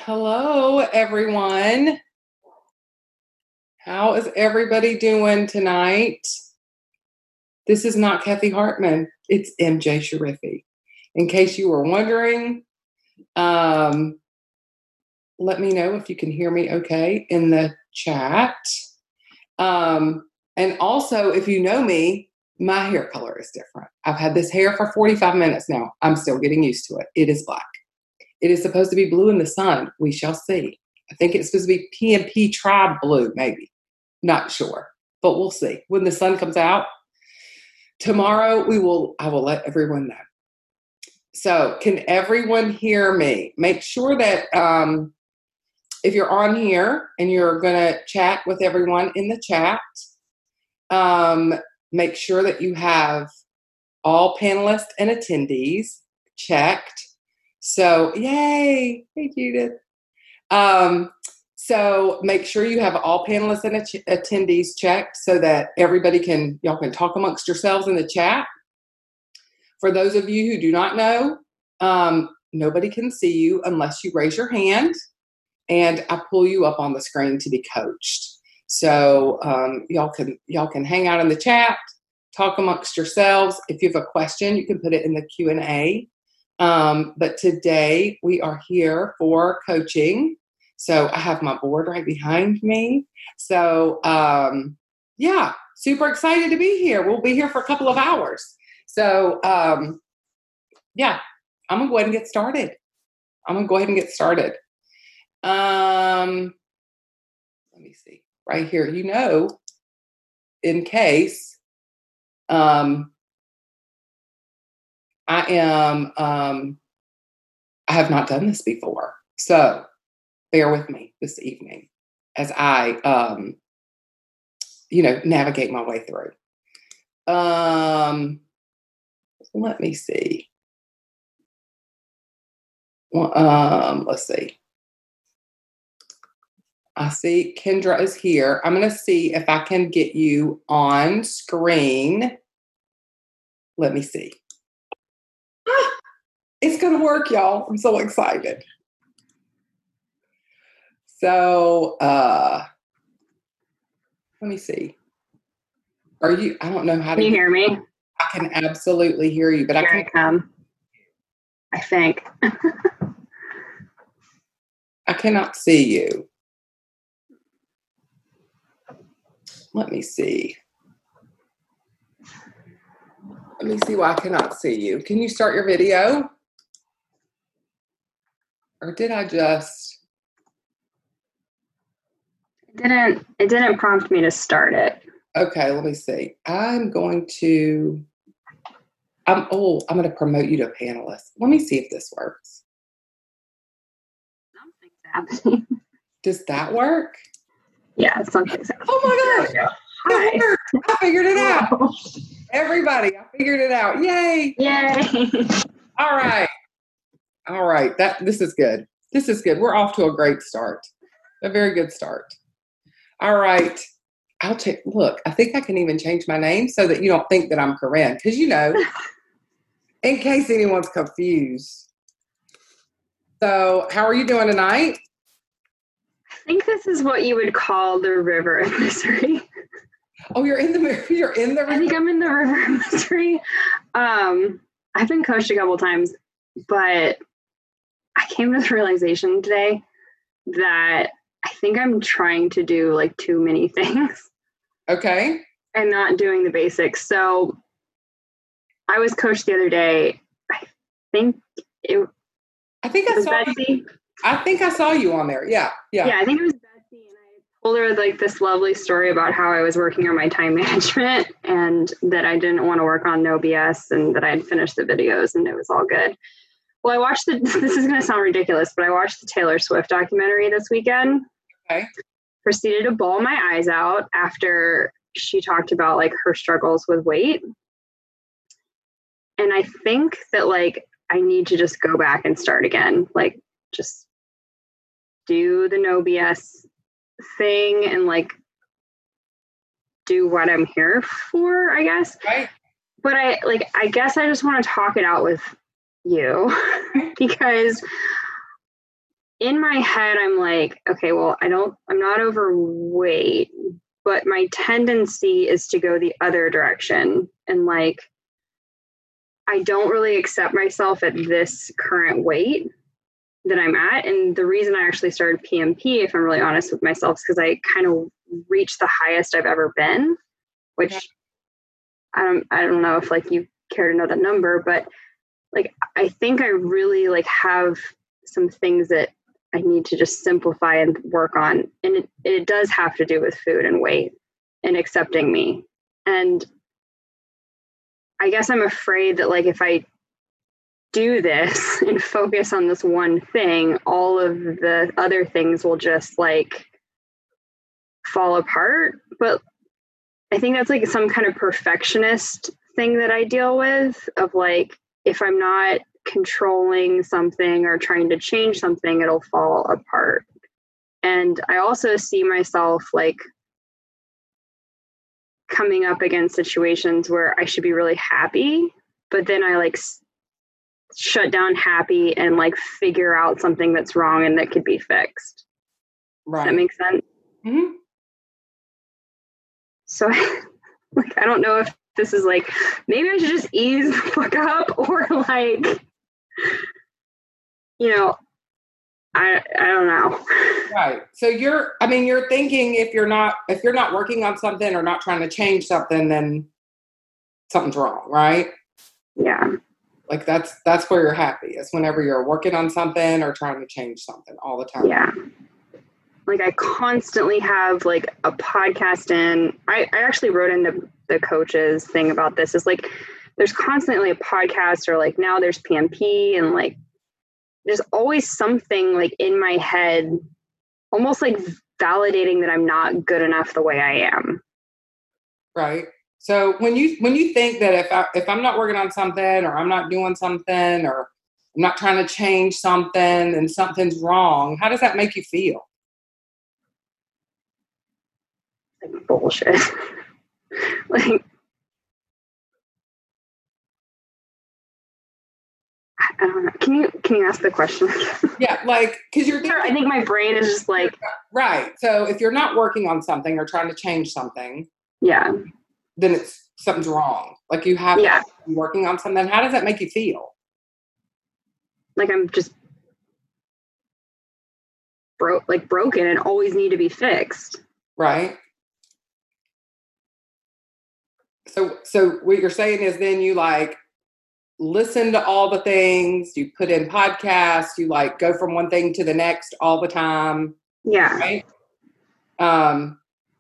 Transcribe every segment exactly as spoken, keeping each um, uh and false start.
Hello, everyone. How is everybody doing tonight? This is not Kathy Hartman. It's M J Sharifi. In case you were wondering, um, let me know if you can hear me okay in the chat. Um, and also, if you know me, my hair color is different. I've had this hair for forty-five minutes now. I'm still getting used to it. It is black. It is supposed to be blue in the sun. We shall see. I think it's supposed to be P and P tribe blue, maybe. Not sure, but we'll see. When the sun comes out tomorrow, we will. I will let everyone know. So, can everyone hear me? Make sure that um, if you're on here and you're going to chat with everyone in the chat, um, make sure that you have all panelists and attendees checked. So, yay! Hey, Judith. Um, so make sure you have all panelists and att- attendees checked so that everybody can, y'all can talk amongst yourselves in the chat. For those of you who do not know, um, nobody can see you unless you raise your hand and I pull you up on the screen to be coached. So um, y'all can y'all can hang out in the chat, talk amongst yourselves. If you have a question, you can put it in the Q and A. Um, but today we are here for coaching. So I have my board right behind me. So um, yeah, super excited to be here. We'll be here for a couple of hours. So um, yeah, I'm gonna go ahead and get started. I'm gonna go ahead and get started. Um, let me see right here. You know, in case um, I am, um, I have not done this before. So bear with me this evening as I, um, you know, navigate my way through. Um, let me see. Well, um, let's see. I see Kendra is here. I'm going to see if I can get you on screen. Let me see. Ah, it's going to work, y'all. I'm so excited. So, uh, let me see. Are you, I don't know how to. Can you hear me? I can absolutely hear you, but Here I can't. I come. I think. I cannot see you. Let me see. Let me see why I cannot see you. Can you start your video? Or did I just? It didn't, it didn't prompt me to start it. Okay, let me see. I'm going to, I'm, oh, I'm going to promote you to a panelist. Let me see if this works. Something's happening. Does that work? Yeah, something's happening. Oh my gosh. Hi. It worked. I figured it out. Everybody, I figured it out. Yay. Yay. All right. All right. That this is good. This is good. We're off to a great start. A very good start. All right. I'll take, look, I think I can even change my name so that you don't think that I'm Corinne. Because, you know, in case anyone's confused. So, how are you doing tonight? I think this is what you would call the river of misery. Oh, you're in the you're in the river? I think I'm in the river of misery. Um, I've been coached a couple times, but I came to the realization today that I think I'm trying to do like too many things. Okay. And not doing the basics. So I was coached the other day. I think it I think I was saw Betsy. you. I think I saw you on there. Yeah. Yeah. Yeah, I think it was Betsy, and I told her like this lovely story about how I was working on my time management and that I didn't want to work on no B S and that I'd finished the videos and it was all good. Well, I watched the, this is going to sound ridiculous, but I watched the Taylor Swift documentary this weekend. Okay. Proceeded to bawl my eyes out after she talked about like her struggles with weight. And I think that like, I need to just go back and start again. Like just do the no B S thing and like do what I'm here for, I guess. Right. But I like, I guess I just want to talk it out with you because in my head, I'm like, okay, well, I don't, I'm not overweight, but my tendency is to go the other direction. And like, I don't really accept myself at this current weight that I'm at. And the reason I actually started P M P, if I'm really honest with myself, is because I kind of reached the highest I've ever been, which okay. I don't, I don't know if like you care to know the number, but like, I think I really like have some things that I need to just simplify and work on. And it, it does have to do with food and weight and accepting me. And I guess I'm afraid that like, if I do this and focus on this one thing, all of the other things will just like fall apart. But I think that's like some kind of perfectionist thing that I deal with, of like, if I'm not controlling something or trying to change something, it'll fall apart. And I also see myself like coming up against situations where I should be really happy, but then I like s- shut down happy and like figure out something that's wrong and that could be fixed. Right. Does that make sense? Mm-hmm. So like, I don't know if this is like, maybe I should just ease the fuck up, or like, you know, I I don't know. Right. So you're, I mean, you're thinking if you're not, if you're not working on something or not trying to change something, then something's wrong, right? Yeah. Like that's, that's where you're happy. It's whenever you're working on something or trying to change something all the time. Yeah. Like I constantly have like a podcast in, I, I actually wrote in the, the coaches thing about this, is like, there's constantly a podcast, or like now there's P M P, and like, there's always something like in my head, almost like validating that I'm not good enough the way I am. Right. So when you, when you think that if I, if I'm not working on something, or I'm not doing something, or I'm not trying to change something and something's wrong, how does that make you feel? Like bullshit. Like, I don't know. Can you can you ask the question? Yeah, like, because you're thinking, I think my brain is just like, right. So if you're not working on something or trying to change something, yeah, then it's something's wrong. Like you have yeah. to be working on something. How does that make you feel? Like I'm just broke, like broken, and always need to be fixed. Right. So so what you're saying is then you like listen to all the things, you put in podcasts, you like go from one thing to the next all the time. Yeah. Right. Um,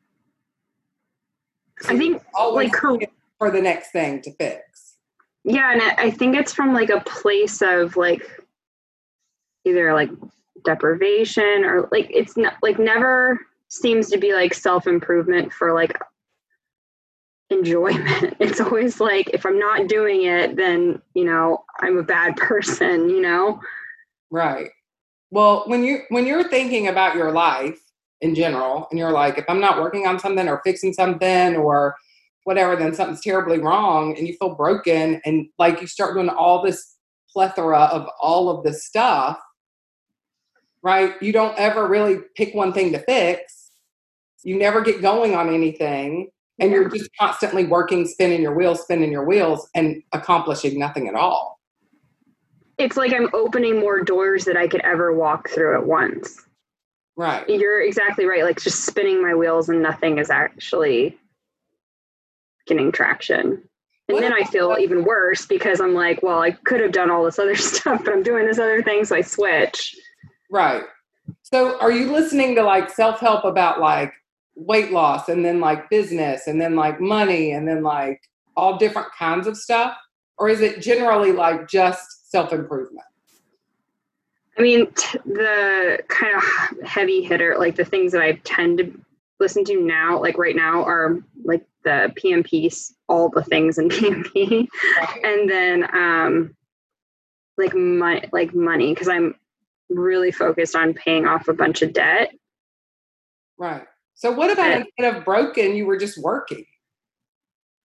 so I think always like for the next thing to fix. Yeah. And I think it's from like a place of like either like deprivation, or like, it's not like never seems to be like self-improvement for like enjoyment. It's always like, if I'm not doing it, then, you know, I'm a bad person, you know? Right. Well, when you when you're thinking about your life in general, and you're like, if I'm not working on something or fixing something or whatever, then something's terribly wrong, and you feel broken, and like you start doing all this plethora of all of this stuff, right? You don't ever really pick one thing to fix. You never get going on anything. And you're just constantly working, spinning your wheels, spinning your wheels, and accomplishing nothing at all. It's like I'm opening more doors that I could ever walk through at once. Right. You're exactly right. Like just spinning my wheels and nothing is actually getting traction. And what then I feel even worse, because I'm like, well, I could have done all this other stuff, but I'm doing this other thing, so I switch. Right. So are you listening to like self-help about like weight loss, and then like business, and then like money, and then like all different kinds of stuff? Or is it generally like just self-improvement? I mean, t- the kind of heavy hitter, like the things that I tend to listen to now, like right now, are like the P M Ps, all the things in P M P. Right. And then um, like my, like money, because I'm really focused on paying off a bunch of debt. Right. So what about but, instead of broken, you were just working?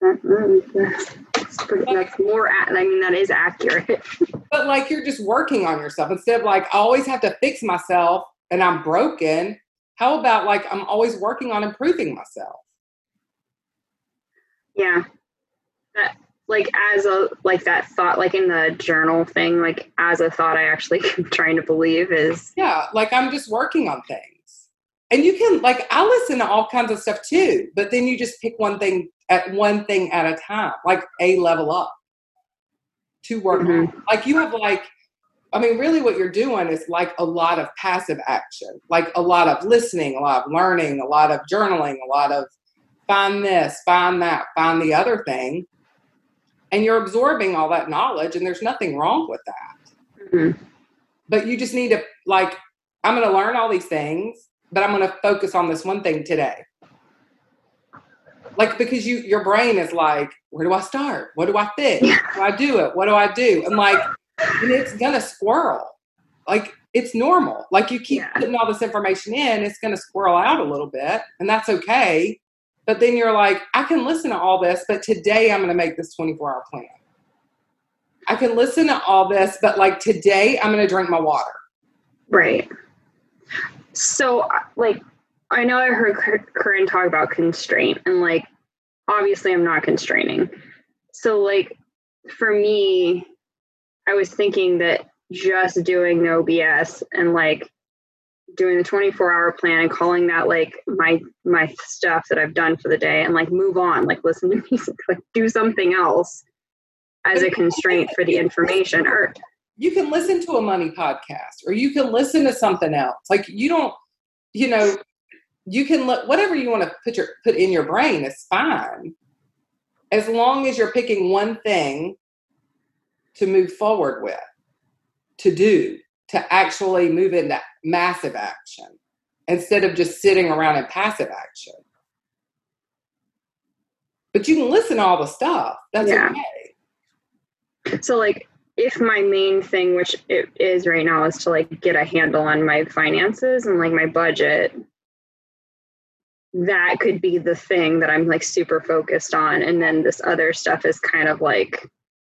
That's, pretty, that's more, I mean, that is accurate. But like, you're just working on yourself instead of like, I always have to fix myself and I'm broken. How about like, I'm always working on improving myself? Yeah. That, like as a, like that thought, like in the journal thing, like as a thought, I actually am trying to believe is. Yeah. Like I'm just working on things. And you can, like, I listen to all kinds of stuff too, but then you just pick one thing at one thing at a time, like a level up to work mm-hmm. on. Like you have like, I mean, really what you're doing is like a lot of passive action, like a lot of listening, a lot of learning, a lot of journaling, a lot of find this, find that, find the other thing. And you're absorbing all that knowledge and there's nothing wrong with that. Mm-hmm. But you just need to like, I'm going to learn all these things, but I'm going to focus on this one thing today. Like, because you, your brain is like, where do I start? What do I fix? How do I do it? What do I do? And like, and it's going to squirrel. Like, it's normal. Like, you keep yeah. putting all this information in, it's going to squirrel out a little bit, and that's okay. But then you're like, I can listen to all this, but today I'm going to make this twenty-four hour plan. I can listen to all this, but like today I'm going to drink my water. Right. So, like, I know I heard Corinne talk about constraint, and, like, obviously I'm not constraining. So, like, for me, I was thinking that just doing no B S and, like, doing the twenty-four hour plan and calling that, like, my my stuff that I've done for the day and, like, move on, like, listen to music, like, do something else as a constraint for the information. Or you can listen to a money podcast, or you can listen to something else. Like, you don't, you know, you can look, whatever you want to put your, put in your brain is fine. As long as you're picking one thing to move forward with, to do, to actually move into massive action instead of just sitting around in passive action. But you can listen to all the stuff. That's yeah. okay. So, like, if my main thing, which it is right now, is to, like, get a handle on my finances and, like, my budget, that could be the thing that I'm, like, super focused on. And then this other stuff is kind of like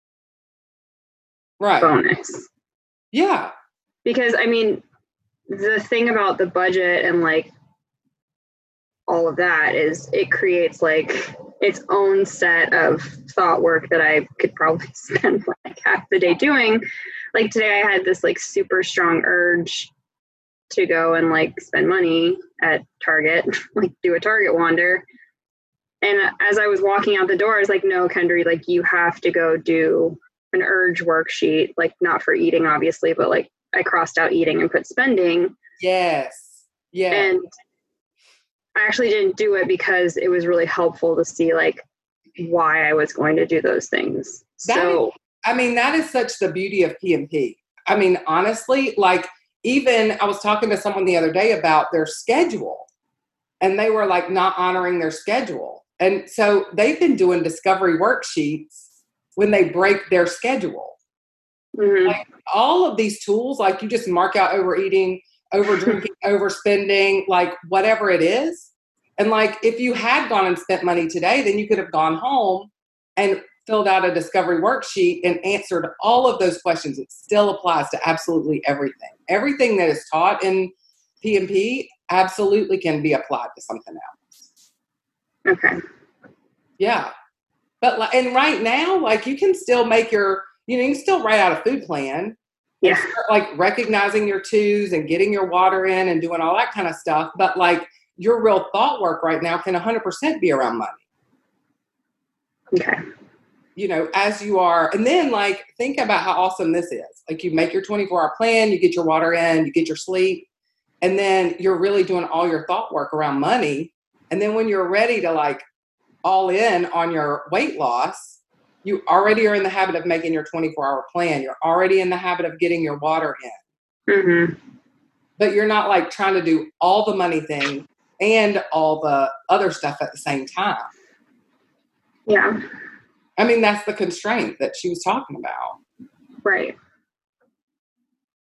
right. bonus. Yeah. Because, I mean, the thing about the budget and, like, all of that is it creates, like, its own set of thought work that I could probably spend like half the day doing. Like today I had this like super strong urge to go and like spend money at Target, like do a Target wander. And as I was walking out the door, I was like, no, Kendry, like you have to go do an urge worksheet, like not for eating, obviously, but like I crossed out eating and put spending. Yes. Yeah. And I actually didn't do it because it was really helpful to see like why I was going to do those things. That so, is, I mean, that is such the beauty of P M P. I mean, honestly, like even I was talking to someone the other day about their schedule and they were like not honoring their schedule. And so they've been doing discovery worksheets when they break their schedule. Mm-hmm. Like all of these tools, like you just mark out overeating, over drinking, overspending, like whatever it is. And like, if you had gone and spent money today, then you could have gone home and filled out a discovery worksheet and answered all of those questions. It still applies to absolutely everything. Everything that is taught in P M P absolutely can be applied to something else. Okay. Yeah. But, and right now, like you can still make your, you know, you can still write out a food plan. Yeah. Start, like recognizing your twos and getting your water in and doing all that kind of stuff. But like your real thought work right now can one hundred percent be around money. Okay. You know, as you are. And then like, think about how awesome this is. Like you make your twenty-four hour plan, you get your water in, you get your sleep. And then you're really doing all your thought work around money. And then when you're ready to like all in on your weight loss, you already are in the habit of making your twenty-four hour plan. You're already in the habit of getting your water in. Mm-hmm. But you're not like trying to do all the money thing and all the other stuff at the same time. Yeah. I mean, that's the constraint that she was talking about. Right.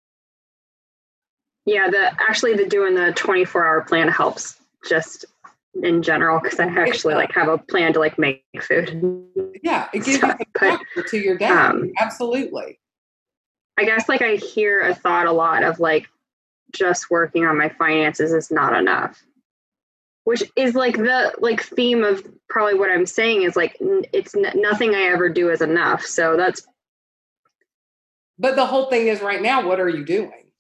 Yeah, the actually the doing the twenty-four hour plan helps just in general, because I actually like have a plan to like make food. Yeah, it gives so, you the structure to your day. Um, Absolutely. I guess like I hear a thought a lot of like just working on my finances is not enough, which is like the like theme of probably what I'm saying is like it's n- nothing I ever do is enough. So that's. But the whole thing is right now, what are you doing?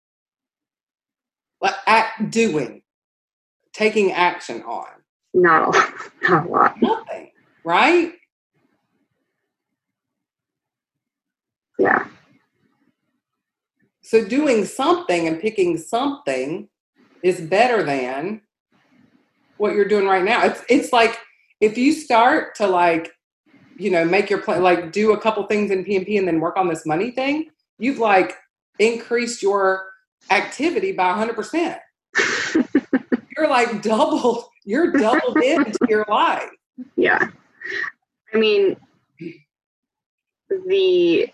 Like act doing, taking action on. Not a lot. Not a lot. Nothing, right? Yeah. So doing something and picking something is better than what you're doing right now. It's it's like if you start to like, you know, make your plan, like do a couple things in P M P and then work on this money thing, you've like increased your activity by one hundred percent. You're like doubled, you're doubled into your life. Yeah. I mean, the,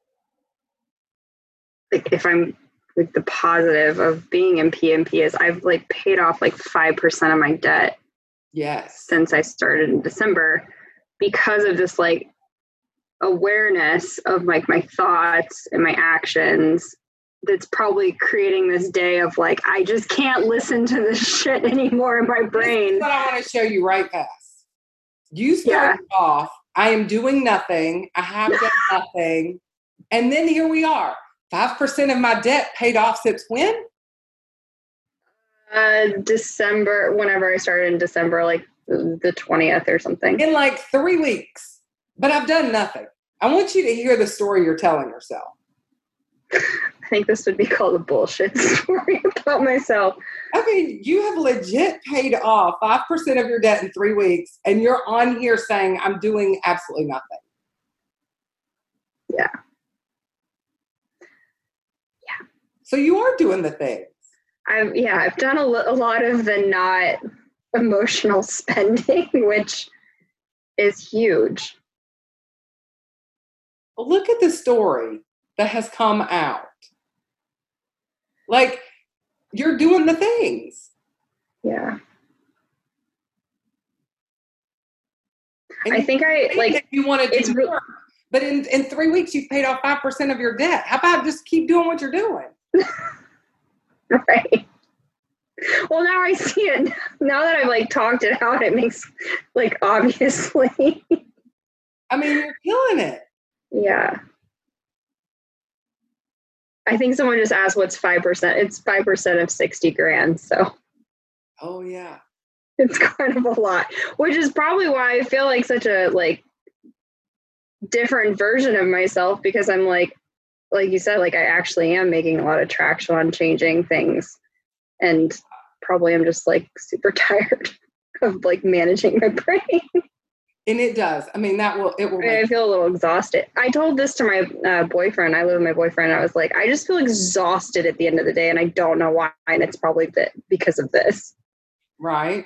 like if I'm like the positive of being in P M P is I've like paid off like five percent of my debt. Yes. Since I started in December because of this like awareness of like my thoughts and my actions that's probably creating this day of like, I just can't listen to this shit anymore in my brain. This is what I want to show you right past. You started yeah. off, I am doing nothing. I have done nothing. And then here we are. five percent of my debt paid off since when? Uh, December, whenever I started in December, like the twentieth or something. In like three weeks. But I've done nothing. I want you to hear the story you're telling yourself. I think this would be called a bullshit story about myself. I mean, you have legit paid off five percent of your debt in three weeks, and you're on here saying, I'm doing absolutely nothing. Yeah. Yeah. So you are doing the things. I've, yeah, I've done a, a lot of the not emotional spending, which is huge. Look at the story that has come out. Like, you're doing the things. Yeah. And I think I, like, you want to do re- more, but in, in three weeks, you've paid off five percent of your debt. How about just keep doing what you're doing? Right. Well, now I see it. Now that I've like talked it out, it makes like obviously. I mean, you're killing it. Yeah. I think someone just asked what's five percent. It's five percent of sixty grand. So. Oh yeah. It's kind of a lot, which is probably why I feel like such a like different version of myself because I'm like, like you said, like I actually am making a lot of traction on changing things. And probably I'm just like super tired of like managing my brain. And it does. I mean, that will, it will. I feel a little exhausted. I told this to my uh, boyfriend. I live with my boyfriend. I was like, I just feel exhausted at the end of the day and I don't know why. And it's probably th- because of this. Right.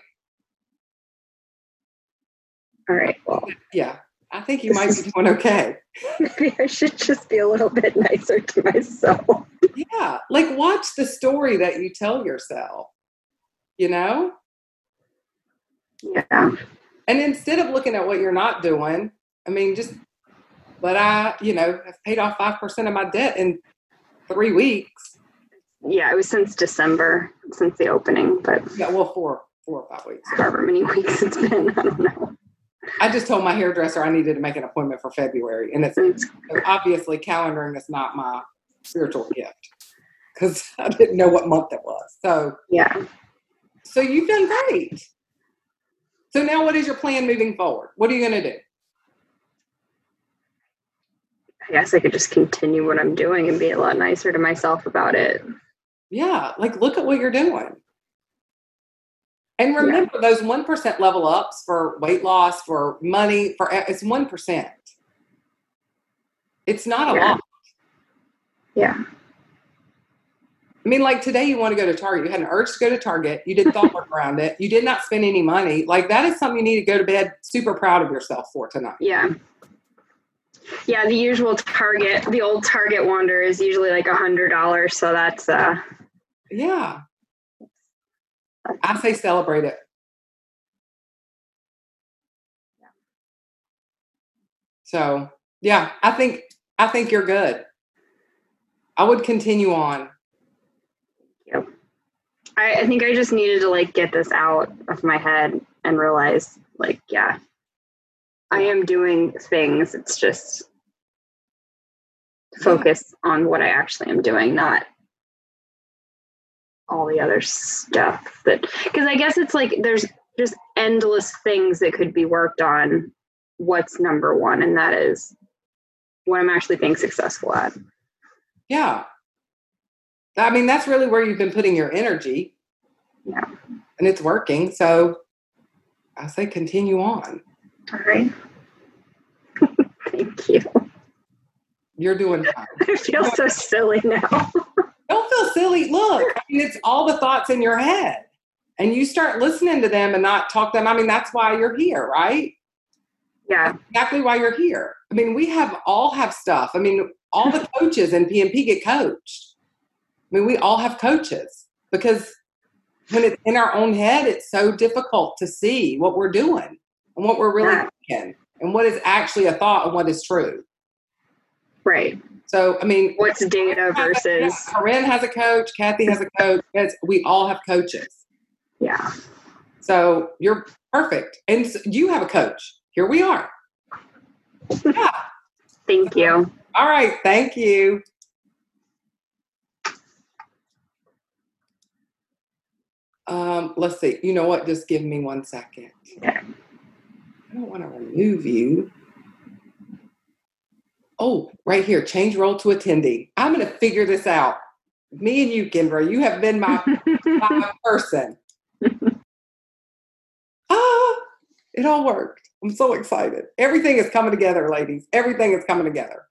All right. Well, yeah, I think you might be doing okay. Maybe I should just be a little bit nicer to myself. Yeah. Like watch the story that you tell yourself, you know? Yeah. And instead of looking at what you're not doing, I mean, just, but I, you know, have paid off five percent of my debt in three weeks. Yeah. It was since December, since the opening, but. Yeah. Well, four, four or five weeks. However many weeks it's been. I don't know. I just told my hairdresser I needed to make an appointment for February. And it's obviously calendaring is not my spiritual gift because I didn't know what month it was. So, yeah. So you've done great. So now what is your plan moving forward? What are you going to do? I guess I could just continue what I'm doing and be a lot nicer to myself about it. Yeah. Like, look at what you're doing. And remember yeah. those one percent level ups for weight loss, for money, for it's one percent. It's not a yeah. lot. Yeah. I mean, like today you want to go to Target. You had an urge to go to Target. You did thought work around it. You did not spend any money. Like that is something you need to go to bed super proud of yourself for tonight. Yeah. Yeah. The usual Target, the old Target wander is usually like a hundred dollars. So that's, uh, yeah. I say celebrate it. So yeah, I think, I think you're good. I would continue on. Yep. I, I think I just needed to like get this out of my head and realize like, yeah, I am doing things. It's just focus on what I actually am doing, not all the other stuff that, because I guess it's like there's just endless things that could be worked on. What's number one? And that is what I'm actually being successful at. Yeah. I mean, that's really where you've been putting your energy. Yeah. And it's working. So I say continue on. All right. Thank you. You're doing fine. I feel so silly now. Don't feel silly. Look, I mean, it's all the thoughts in your head. And you start listening to them and not talk them. I mean, that's why you're here, right? Yeah. That's exactly why you're here. I mean, we have all have stuff. I mean, all the coaches in P N P get coached. I mean, we all have coaches because when it's in our own head, it's so difficult to see what we're doing and what we're really Yeah. thinking and what is actually a thought and what is true. Right. So, I mean, what's data versus Corinne has a coach, Kathy has a coach. It's, we all have coaches. Yeah. So you're perfect. And so you have a coach. Here we are. Yeah. Thank you. All right. Thank you. Um, let's see. You know what? Just give me one second. Okay. I don't want to remove you. Oh, right here. Change role to attendee. I'm going to figure this out. Me and you, Kendra, you have been my, my person. Ah, it all worked. I'm so excited. Everything is coming together, ladies. Everything is coming together.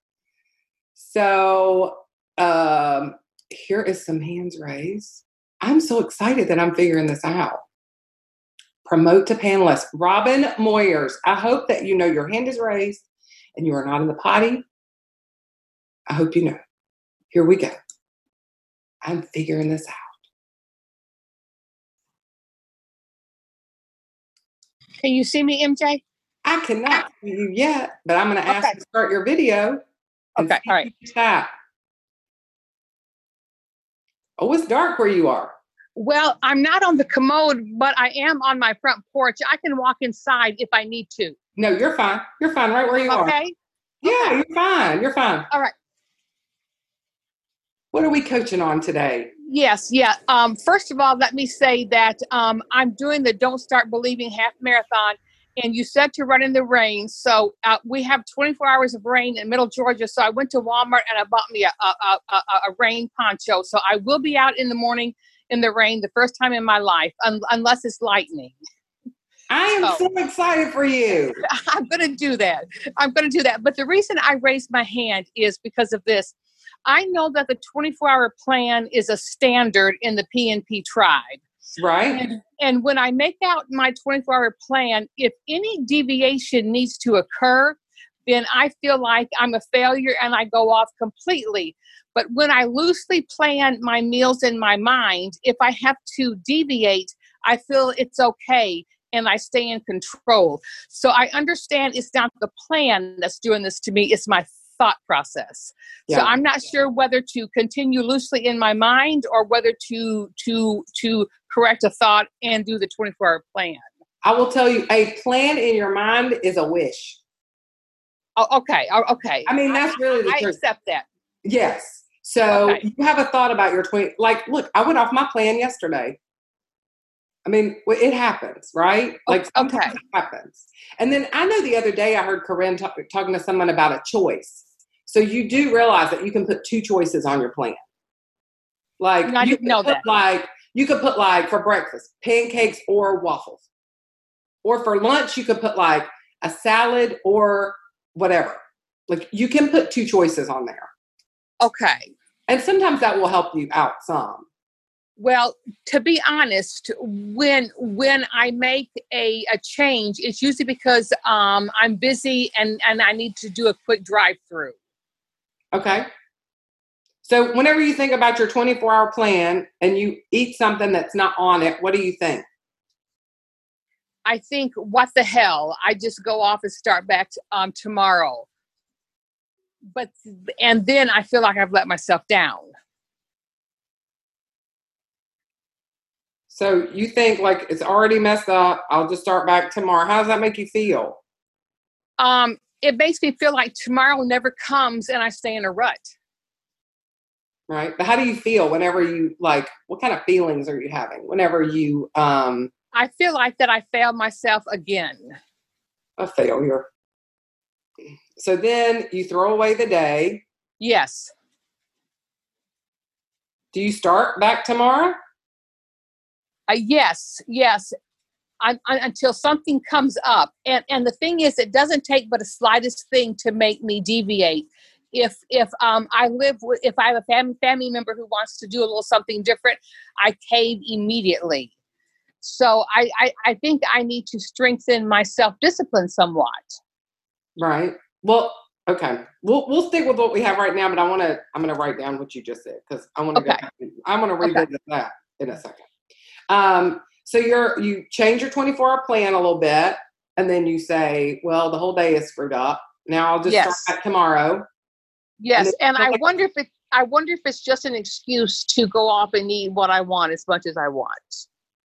So um, here is some hands raised. I'm so excited that I'm figuring this out. Promote to panelists. Robin Moyers, I hope that you know your hand is raised and you are not in the potty. I hope you know. Here we go. I'm figuring this out. Can you see me, M J? I cannot see you yet, but I'm going to ask Okay. you to start your video. Okay, all right. Chat. Oh, it's dark where you are. Well, I'm not on the commode, but I am on my front porch. I can walk inside if I need to. No, you're fine. You're fine right where you are. Okay? Yeah, Okay. you're fine. You're fine. All right. What are we coaching on today? Yes, yeah. Um, first of all, let me say that um, I'm doing the Don't Start Believing half marathon, and you said to run in the rain. So uh, we have twenty-four hours of rain in Middle Georgia. So I went to Walmart and I bought me a, a, a, a rain poncho. So I will be out in the morning in the rain the first time in my life, un- unless it's lightning. I am Oh. so excited for you. I'm going to do that. I'm going to do that. But the reason I raised my hand is because of this. I know that the twenty-four hour plan is a standard in the P N P tribe. Right? And, and when I make out my twenty-four hour plan, if any deviation needs to occur, then I feel like I'm a failure and I go off completely. But when I loosely plan my meals in my mind, if I have to deviate, I feel it's okay and I stay in control. So I understand it's not the plan that's doing this to me, it's my thought process. Yeah. So I'm not sure whether to continue loosely in my mind or whether to to to correct a thought and do the twenty-four hour plan. I will tell you, a plan in your mind is a wish. Oh, okay. Oh, okay. I mean, that's really the I, I truth. accept that. Yes. So Okay. you have a thought about your twenty. Like, look, I went off my plan yesterday. I mean, it happens, right? Like, sometimes Okay. it happens. And then I know the other day I heard Corinne talk, talking to someone about a choice. So you do realize that you can put two choices on your plan. Like, No, I you didn't could know put that. like you could put like for breakfast pancakes or waffles, or for lunch you could put like a salad or whatever. Like, you can put two choices on there, Okay. and sometimes that will help you out some. Well, to be honest, when when I make a, a change, it's usually because um, I'm busy and, and I need to do a quick drive through. Okay. So whenever you think about your twenty-four hour plan and you eat something that's not on it, what do you think? I think, what the hell? I just go off and start back um, tomorrow. but, and then I feel like I've let myself down. So you think like it's already messed up. I'll just start back tomorrow. How does that make you feel? Um, it makes me feel like tomorrow never comes and I stay in a rut. Right. But how do you feel whenever you like, what kind of feelings are you having whenever you, um, I feel like that I failed myself again. A failure. So then you throw away the day. Yes. Do you start back tomorrow? Uh, yes, yes. I, I, until something comes up. And and the thing is, it doesn't take but a slightest thing to make me deviate. If if um I live with, if I have a family family member who wants to do a little something different, I cave immediately. So I I, I think I need to strengthen my self-discipline somewhat. Right. Well, okay. We'll we'll stick with what we have right now, but I want to I'm going to write down what you just said because I want to Okay. go. I want to revisit Okay. that in a second. Um. So you're you change your twenty-four hour plan a little bit, and then you say, "Well, the whole day is screwed up. Now I'll just Yes. start back tomorrow." Yes, and, then- I wonder if it I wonder if it's just an excuse to go off and eat what I want as much as I want.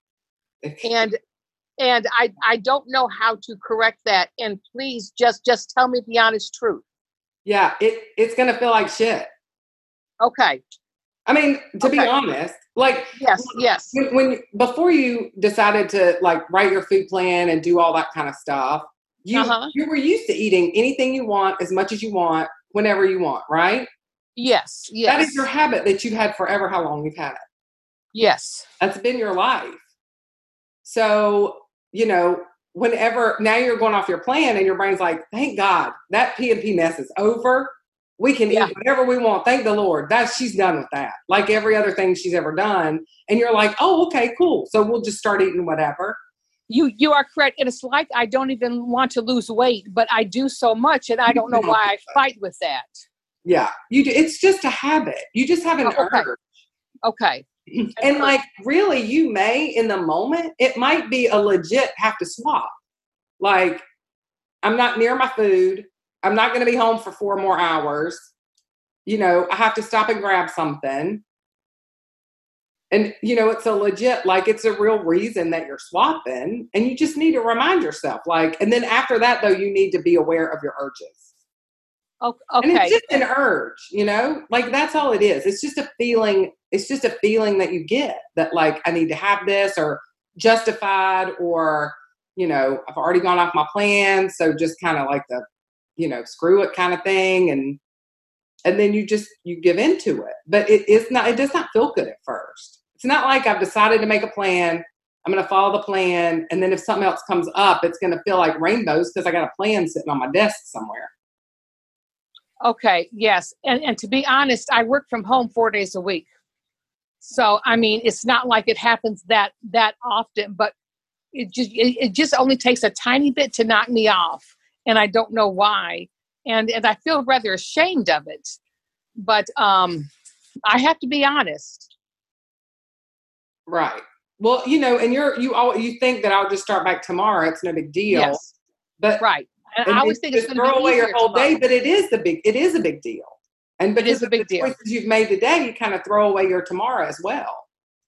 And and I I don't know how to correct that. And please just just tell me the honest truth. Yeah, it it's going to feel like shit. Okay. I mean, to Okay. be honest, like Yes, yes. when, when before you decided to like write your food plan and do all that kind of stuff, you Uh-huh. you were used to eating anything you want as much as you want whenever you want, right? Yes, yes. That is your habit that you've had forever. How long you've had it? Yes. That's been your life. So you know, whenever now you're going off your plan and your brain's like, thank God that P and P mess is over. We can Yeah. eat whatever we want. Thank the Lord. That she's done with that. Like every other thing she's ever done. And you're like, oh, okay, cool. So we'll just start eating whatever. You you are correct. And it's like I don't even want to lose weight, but I do so much and I don't know why I fight with that. Yeah. You do. It's just a habit. You just have an Oh, okay. urge. Okay. And like really you may in the moment, it might be a legit have to swap. Like I'm not near my food. I'm not going to be home for four more hours. You know, I have to stop and grab something. And, you know, it's a legit, like, it's a real reason that you're swapping. And you just need to remind yourself, like, and then after that, though, you need to be aware of your urges. Okay. And it's just an urge, you know, like, that's all it is. It's just a feeling. It's just a feeling that you get that, like, I need to have this or justified or, you know, I've already gone off my plan. So just kind of like the, you know, screw it kind of thing. And, and then you just, you give into it, but it is not, it does not feel good at first. It's not like I've decided to make a plan. I'm going to follow the plan. And then if something else comes up, it's going to feel like rainbows because I got a plan sitting on my desk somewhere. Okay. Yes. And, and to be honest, I work from home four days a week. So, I mean, it's not like it happens that, that often, but it just, it, it just only takes a tiny bit to knock me off. And I don't know why. And, and I feel rather ashamed of it, but um, I have to be honest. Right. Well, you know, and you're, you all, you think that I'll just start back tomorrow. It's no big deal. Yes. But right. And, and I always think it's going to be throw away easier your whole tomorrow. day, but it is the big, it is a big deal. And because It is a of big the deal. choices you've made today, you kind of throw away your tomorrow as well.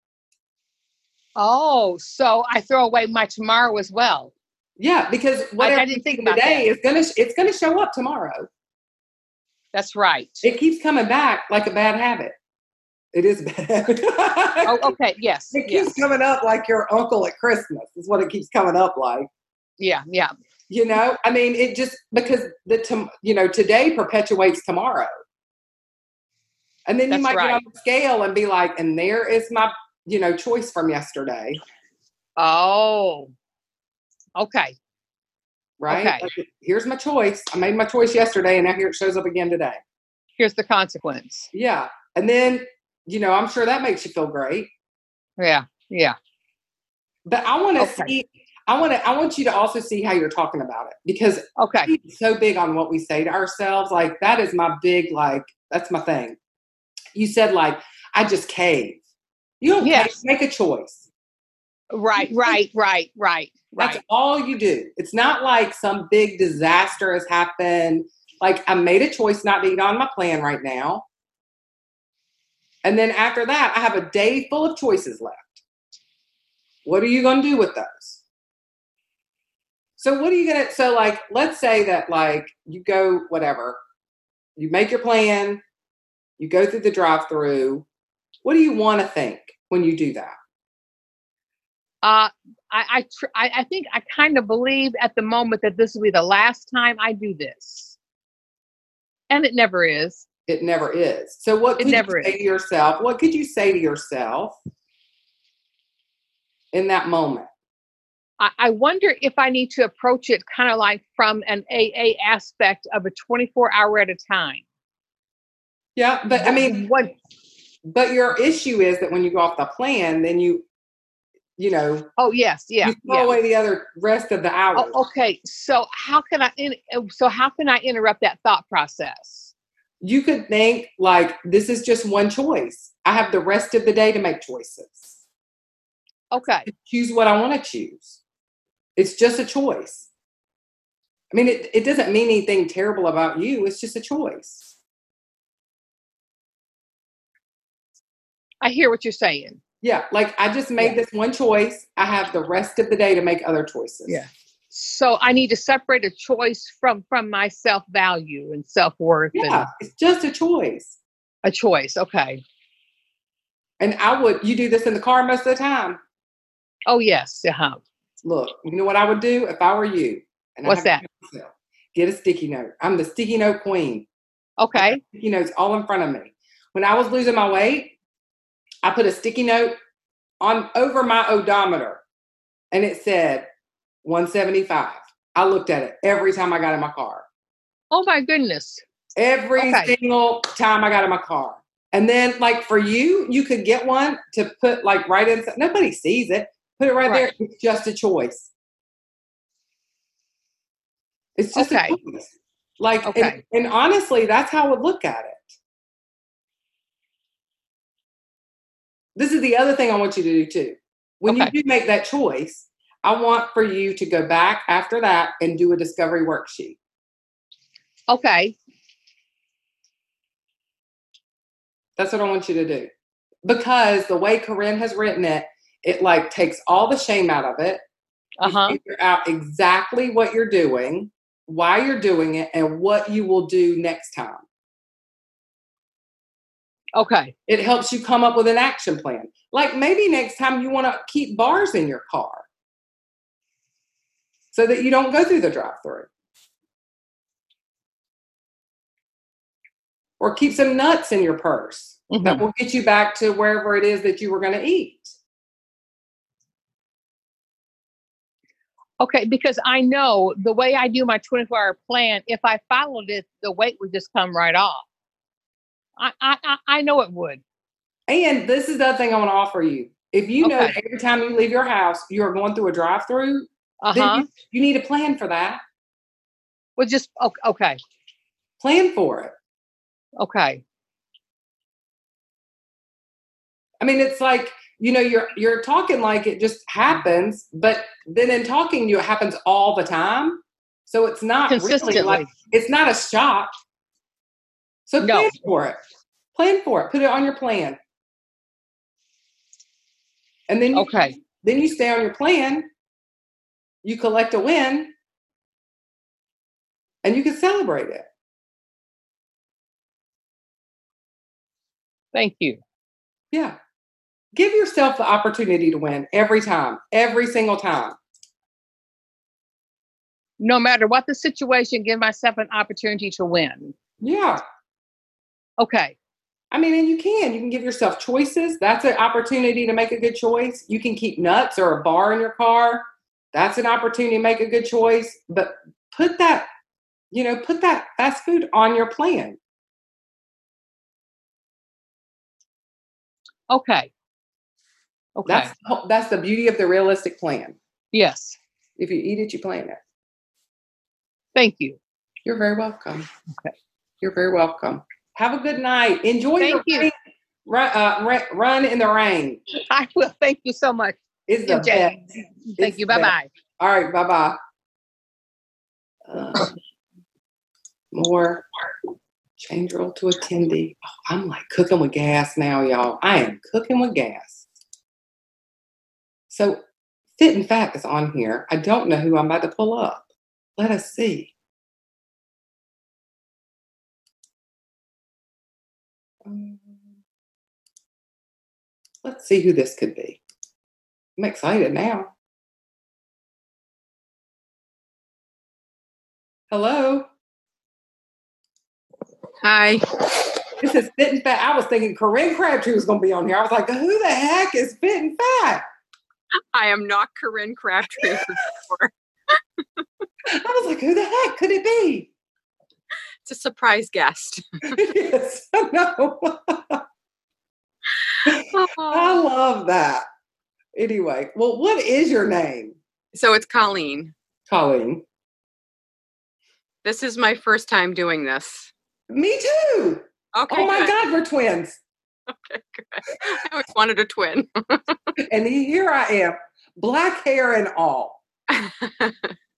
Oh, so I throw away my tomorrow as well. Yeah, because whatever I didn't you think do about today that. is gonna it's gonna show up tomorrow. That's right. It keeps coming back like a bad habit. It is a bad habit. Oh, okay. Yes. It yes. keeps coming up like your uncle at Christmas is what it keeps coming up like. Yeah. Yeah. You know, I mean, it just because the tom- you know today perpetuates tomorrow, and then you That's might right. get on the scale and be like, and there is my you know choice from yesterday. Oh. Okay. Right? Okay. Like, here's my choice. I made my choice yesterday, and now here it shows up again today. Here's the consequence. Yeah, and then you know, I'm sure that makes you feel great. Yeah. Yeah. But I want to Okay. see. I want to. I want you to also see how you're talking about it because Okay. I'm so big on what we say to ourselves. Like that is my big. Like that's my thing. You said like I just cave. You don't Yes. cave. Make a choice. Right. Right. Right. Right. That's Right. all you do. It's not like some big disaster has happened Like I made a choice not to eat on my plan right now. And then after that, I have a day full of choices left. What are you going to do with those? So what are you going to, so like, let's say that like you go, whatever, you make your plan, you go through the drive-through. What do you want to think when you do that? Uh, I I, tr- I I think I kind of believe at the moment that this will be the last time I do this, and it never is. It never is. So what It could never you say is. to yourself? What could you say to yourself in that moment? I, I wonder if I need to approach it kind of like from an A A aspect of a twenty-four hour at a time. Yeah, but I mean, what? But your issue is that when you go off the plan, then you, you know, Oh yes, yeah, you throw yeah. away the other rest of the hours. Oh, okay, so how can I? In, so how can I interrupt that thought process? You could think like, this is just one choice. I have the rest of the day to make choices. Okay. Choose what I want to choose. It's just a choice. I mean, it, it doesn't mean anything terrible about you. It's just a choice. I hear what you're saying. Yeah, like I just made yeah. this one choice. I have the rest of the day to make other choices. Yeah. So I need to separate a choice from from my self-value and self-worth. Yeah, and it's just a choice. A choice, okay. And I would, you do this in the car most of the time? Oh, yes. Uh-huh. Look, you know what I would do if I were you? And What's I that? Myself, get a sticky note. I'm the sticky note queen. Okay. Sticky notes all in front of me. When I was losing my weight, I put a sticky note on over my odometer and it said one seventy-five. I looked at it every time I got in my car. Oh my goodness. Every okay. single time I got in my car. And then like for you, you could get one to put like right inside. Nobody sees it. Put it right, right. there. It's just a choice. It's just okay. a choice. Like, okay. and, and honestly, that's how I would look at it. This is the other thing I want you to do too. When okay. you do make that choice, I want for you to go back after that and do a discovery worksheet. Okay. That's what I want you to do. Because the way Corinne has written it, it like takes all the shame out of it. Uh-huh. You figure out exactly what you're doing, why you're doing it, and what you will do next time. Okay. It helps you come up with an action plan. Like maybe next time you want to keep bars in your car so that you don't go through the drive-thru. Or keep some nuts in your purse. Mm-hmm. That will get you back to wherever it is that you were going to eat. Okay, because I know the way I do my twenty-four hour plan, if I followed it, the weight would just come right off. I I, I know it would. And this is the other thing I want to offer you. If you okay. know that every time you leave your house, you're going through a drive-thru, uh-huh. then you, you need a plan for that. Well, just, okay. Plan for it. Okay. I mean, it's like, you know, you're you're talking like it just happens, but then in talking, you it happens all the time. So it's not really like, it's not a shock. So no. plan for it. Plan for it. Put it on your plan. And then you, okay. then you stay on your plan. You collect a win, and you can celebrate it. Thank you. Yeah. Give yourself the opportunity to win every time, every single time. No matter what the situation, give myself an opportunity to win. Yeah. Okay. I mean, and you can. You can give yourself choices. That's an opportunity to make a good choice. You can keep nuts or a bar in your car. That's an opportunity to make a good choice. But put that, you know, put that fast food on your plan. Okay. Okay. That's, that's the beauty of the realistic plan. Yes. If you eat it, you plan it. Thank you. You're very welcome. Okay. You're very welcome. Have a good night. Enjoy Thank your you. Rain, run, uh, run in the rain. I will. Thank you so much. It's the best. Thank it's you. Bye-bye. All right. Bye-bye. Uh, more. Change role to attendee. Oh, I'm like cooking with gas now, y'all. I am cooking with gas. So Fit and Fat is on here. I don't know who I'm about to pull up. Let us see. Um, let's see who this could be. I'm excited now. Hello. Hi. This is Fit and Fat. I was thinking Corinne Crabtree was going to be on here. I was like, who the heck is Fit and Fat? I am not Corinne Crabtree. I was like, who the heck could it be? It's a surprise guest. Yes, I know. I love that. Anyway, well, what is your name? So it's Colleen. Colleen. This is my first time doing this. Me too. Okay. Oh my good. God, we're twins. Okay, good. I always wanted a twin. And here I am, black hair and all. uh,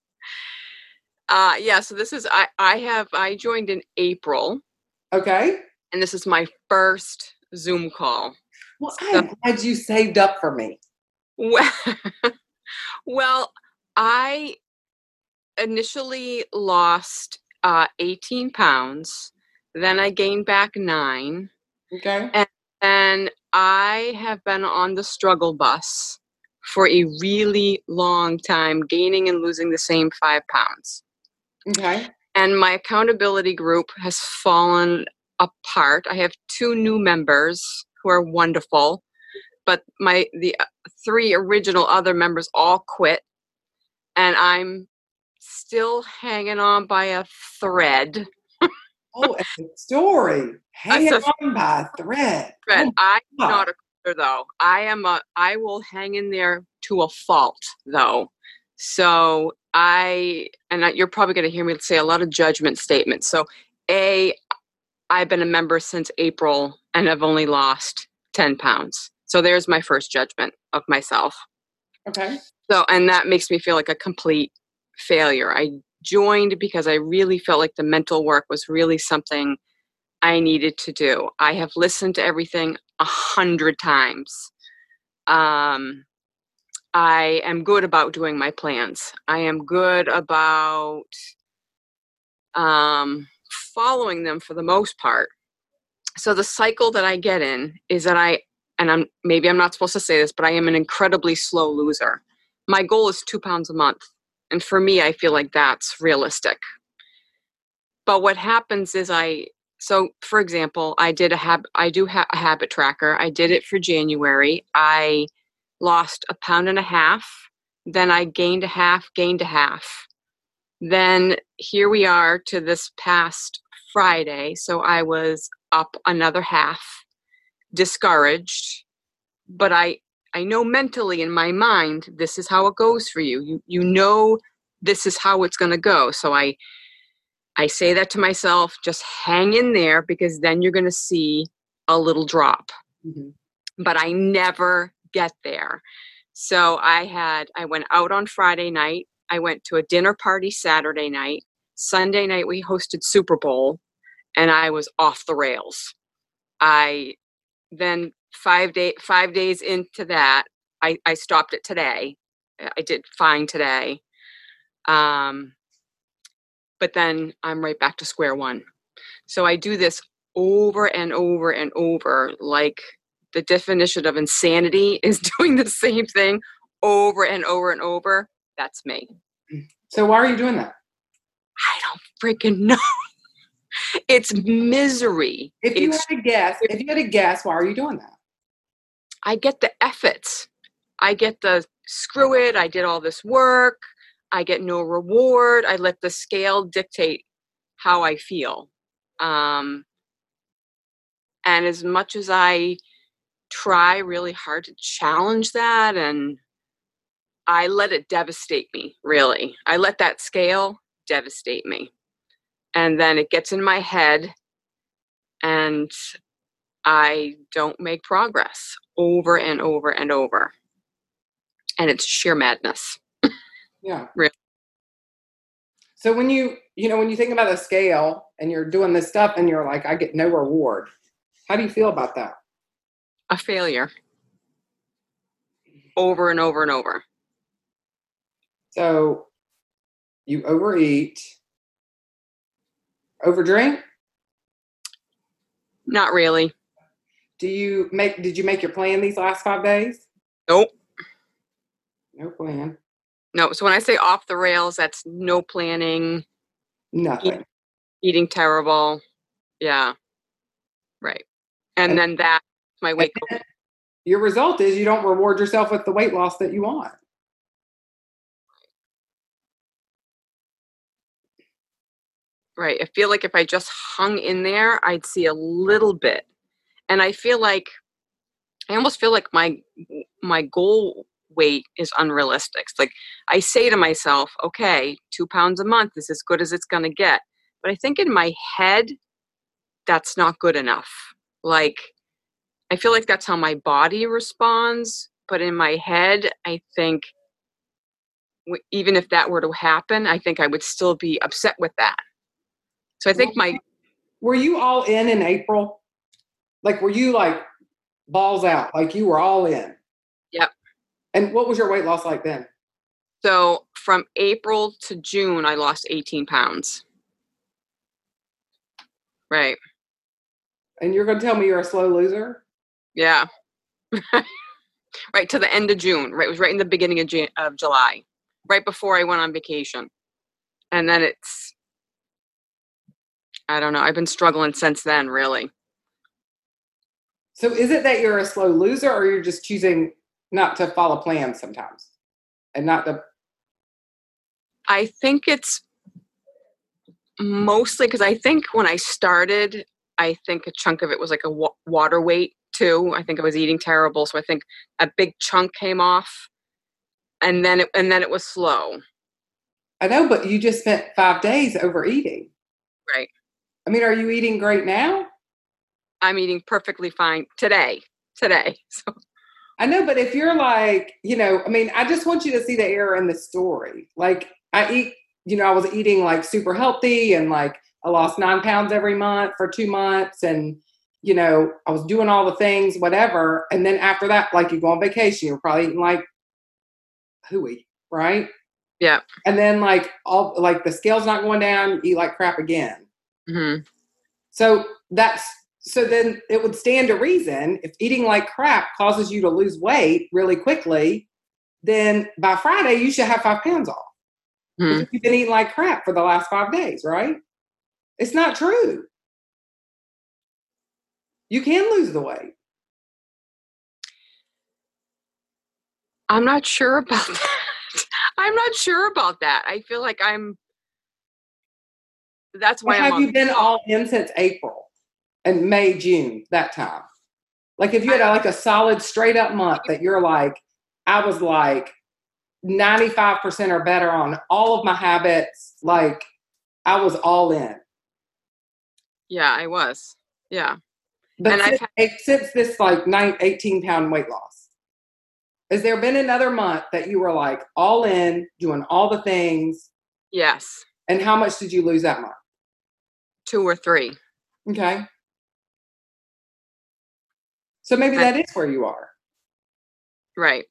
yeah, so this is, I, I have, I joined in April. Okay. And this is my first Zoom call. Well, so, I'm glad you saved up for me. Well, well I initially lost uh, eighteen pounds. Then I gained back nine. Okay. And then I have been on the struggle bus for a really long time, gaining and losing the same five pounds. Okay. And my accountability group has fallen apart. I have two new members who are wonderful, but my the three original other members all quit, and I'm still hanging on by a thread. Oh, a story. Hanging on by a thread. thread. Oh, I'm not a quitter, though. I am a. I will hang in there to a fault, though. So I, and I, you're probably going to hear me say a lot of judgment statements. So, A, I've been a member since April and I've only lost ten pounds. So there's my first judgment of myself. Okay. So, and that makes me feel like a complete failure. I joined because I really felt like the mental work was really something I needed to do. I have listened to everything a hundred times. Um, I am good about doing my plans. I am good about um, following them for the most part. So the cycle that I get in is that I, and I'm maybe I'm not supposed to say this, but I am an incredibly slow loser. My goal is two pounds a month. And for me, I feel like that's realistic. But what happens is I, so for example, I did a hab, I do have a habit tracker. I did it for January. I lost a pound and a half. Then I gained a half, gained a half. Then here we are to this past Friday. So I was up another half, discouraged, but I, I know mentally in my mind, this is how it goes for you. You, you know, this is how it's going to go. So I, I say that to myself, just hang in there because then you're going to see a little drop. Mm-hmm. But I never get there. So I had, I went out on Friday night. I went to a dinner party Saturday night. Sunday night, we hosted Super Bowl and I was off the rails. I then five day, five days into that, I, I stopped it today. I did fine today. Um, but then I'm right back to square one. So I do this over and over and over, like the definition of insanity is doing the same thing over and over and over. That's me. So why are you doing that? I don't freaking know. It's misery. If you it's, had to guess, if you had to guess, why are you doing that? I get the efforts. I get the screw it. I did all this work. I get no reward. I let the scale dictate how I feel. Um, and as much as I try really hard to challenge that, and I let it devastate me, really. I let that scale devastate me. And then it gets in my head and I don't make progress over and over and over. And it's sheer madness. Yeah. Really. So when you, you know, when you think about a scale and you're doing this stuff and you're like, I get no reward, how do you feel about that? A failure. Over and over and over. So you overeat, overdrink? Not really. Do you make, did you make your plan these last five days? Nope. No plan. No. So when I say off the rails, that's no planning. Nothing. Eat, eating terrible. Yeah. Right. And, and then that, my weight goes. Your result is you don't reward yourself with the weight loss that you want. Right. I feel like if I just hung in there, I'd see a little bit. And I feel like, I almost feel like my, my goal weight is unrealistic. It's like I say to myself, okay, two pounds a month is as good as it's going to get. But I think in my head, that's not good enough. Like, I feel like that's how my body responds. But in my head, I think w- even if that were to happen, I think I would still be upset with that. So I think my... Were you all in in April? Like, were you like balls out? Like you were all in? Yep. And what was your weight loss like then? So from April to June, I lost eighteen pounds. Right. And you're going to tell me you're a slow loser? Yeah. Right to the end of June. Right. It was right in the beginning of, Jan- of July, right before I went on vacation. And then it's, I don't know. I've been struggling since then, really. So is it that you're a slow loser or you're just choosing not to follow plans sometimes and not to? I think it's mostly because I think when I started, I think a chunk of it was like a wa- water weight too. I think I was eating terrible. So I think a big chunk came off and then it, and then it was slow. I know, but you just spent five days overeating. Right. I mean, are you eating great now? I'm eating perfectly fine today, today. So. I know, but if you're like, you know, I mean, I just want you to see the error in the story. Like I eat, you know, I was eating like super healthy and like I lost nine pounds every month for two months. And, you know, I was doing all the things, whatever. And then after that, like you go on vacation, you're probably eating like hooey, right? Yeah. And then like all, like the scale's not going down, you eat like crap again. Mm-hmm. So that's, so then it would stand to reason if eating like crap causes you to lose weight really quickly, then by Friday you should have five pounds off. Mm-hmm. Because you've been eating like crap for the last five days, right? It's not true. You can lose the weight. I'm not sure about that. I'm not sure about that. I feel like I'm, that's why well, I'm have you been all in since April and May, June, that time? Like if you had a, like a solid straight up month that you're like, I was like ninety-five percent or better on all of my habits. Like I was all in. Yeah, I was. Yeah. But and since, I've had- since this like nine, eighteen pound weight loss, has there been another month that you were like all in, doing all the things? Yes. And how much did you lose that month? Two or three. Okay. So maybe that is where you are. Right.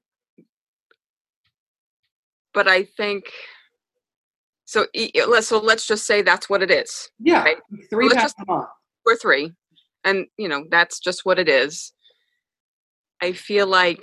But I think, so let's, so let's just say that's what it is. Yeah. Right? Three so pounds just, a month. Or three. And, you know, that's just what it is. I feel like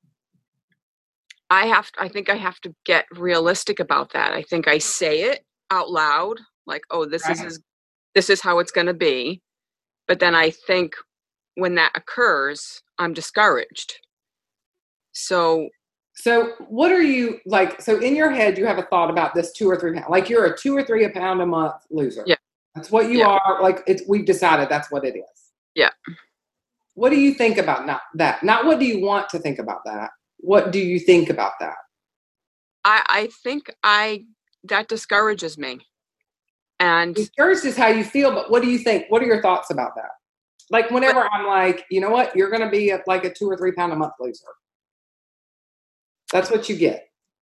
I have, to, I think I have to get realistic about that. I think I say it out loud, like, oh, this right. is, this is how it's going to be. But then I think when that occurs, I'm discouraged. So, so what are you like? So in your head, you have a thought about this two or three pounds, like you're a two or three a pound a month loser. Yeah. That's what you yeah. are. Like it's, we've decided that's what it is. Yeah. What do you think about not that? Not what do you want to think about that? What do you think about that? I, I think I, that discourages me. And discouraged is how you feel, but what do you think? What are your thoughts about that? Like whenever but, I'm like, you know what, you're going to be a, like a two or three pound a month loser. That's what you get.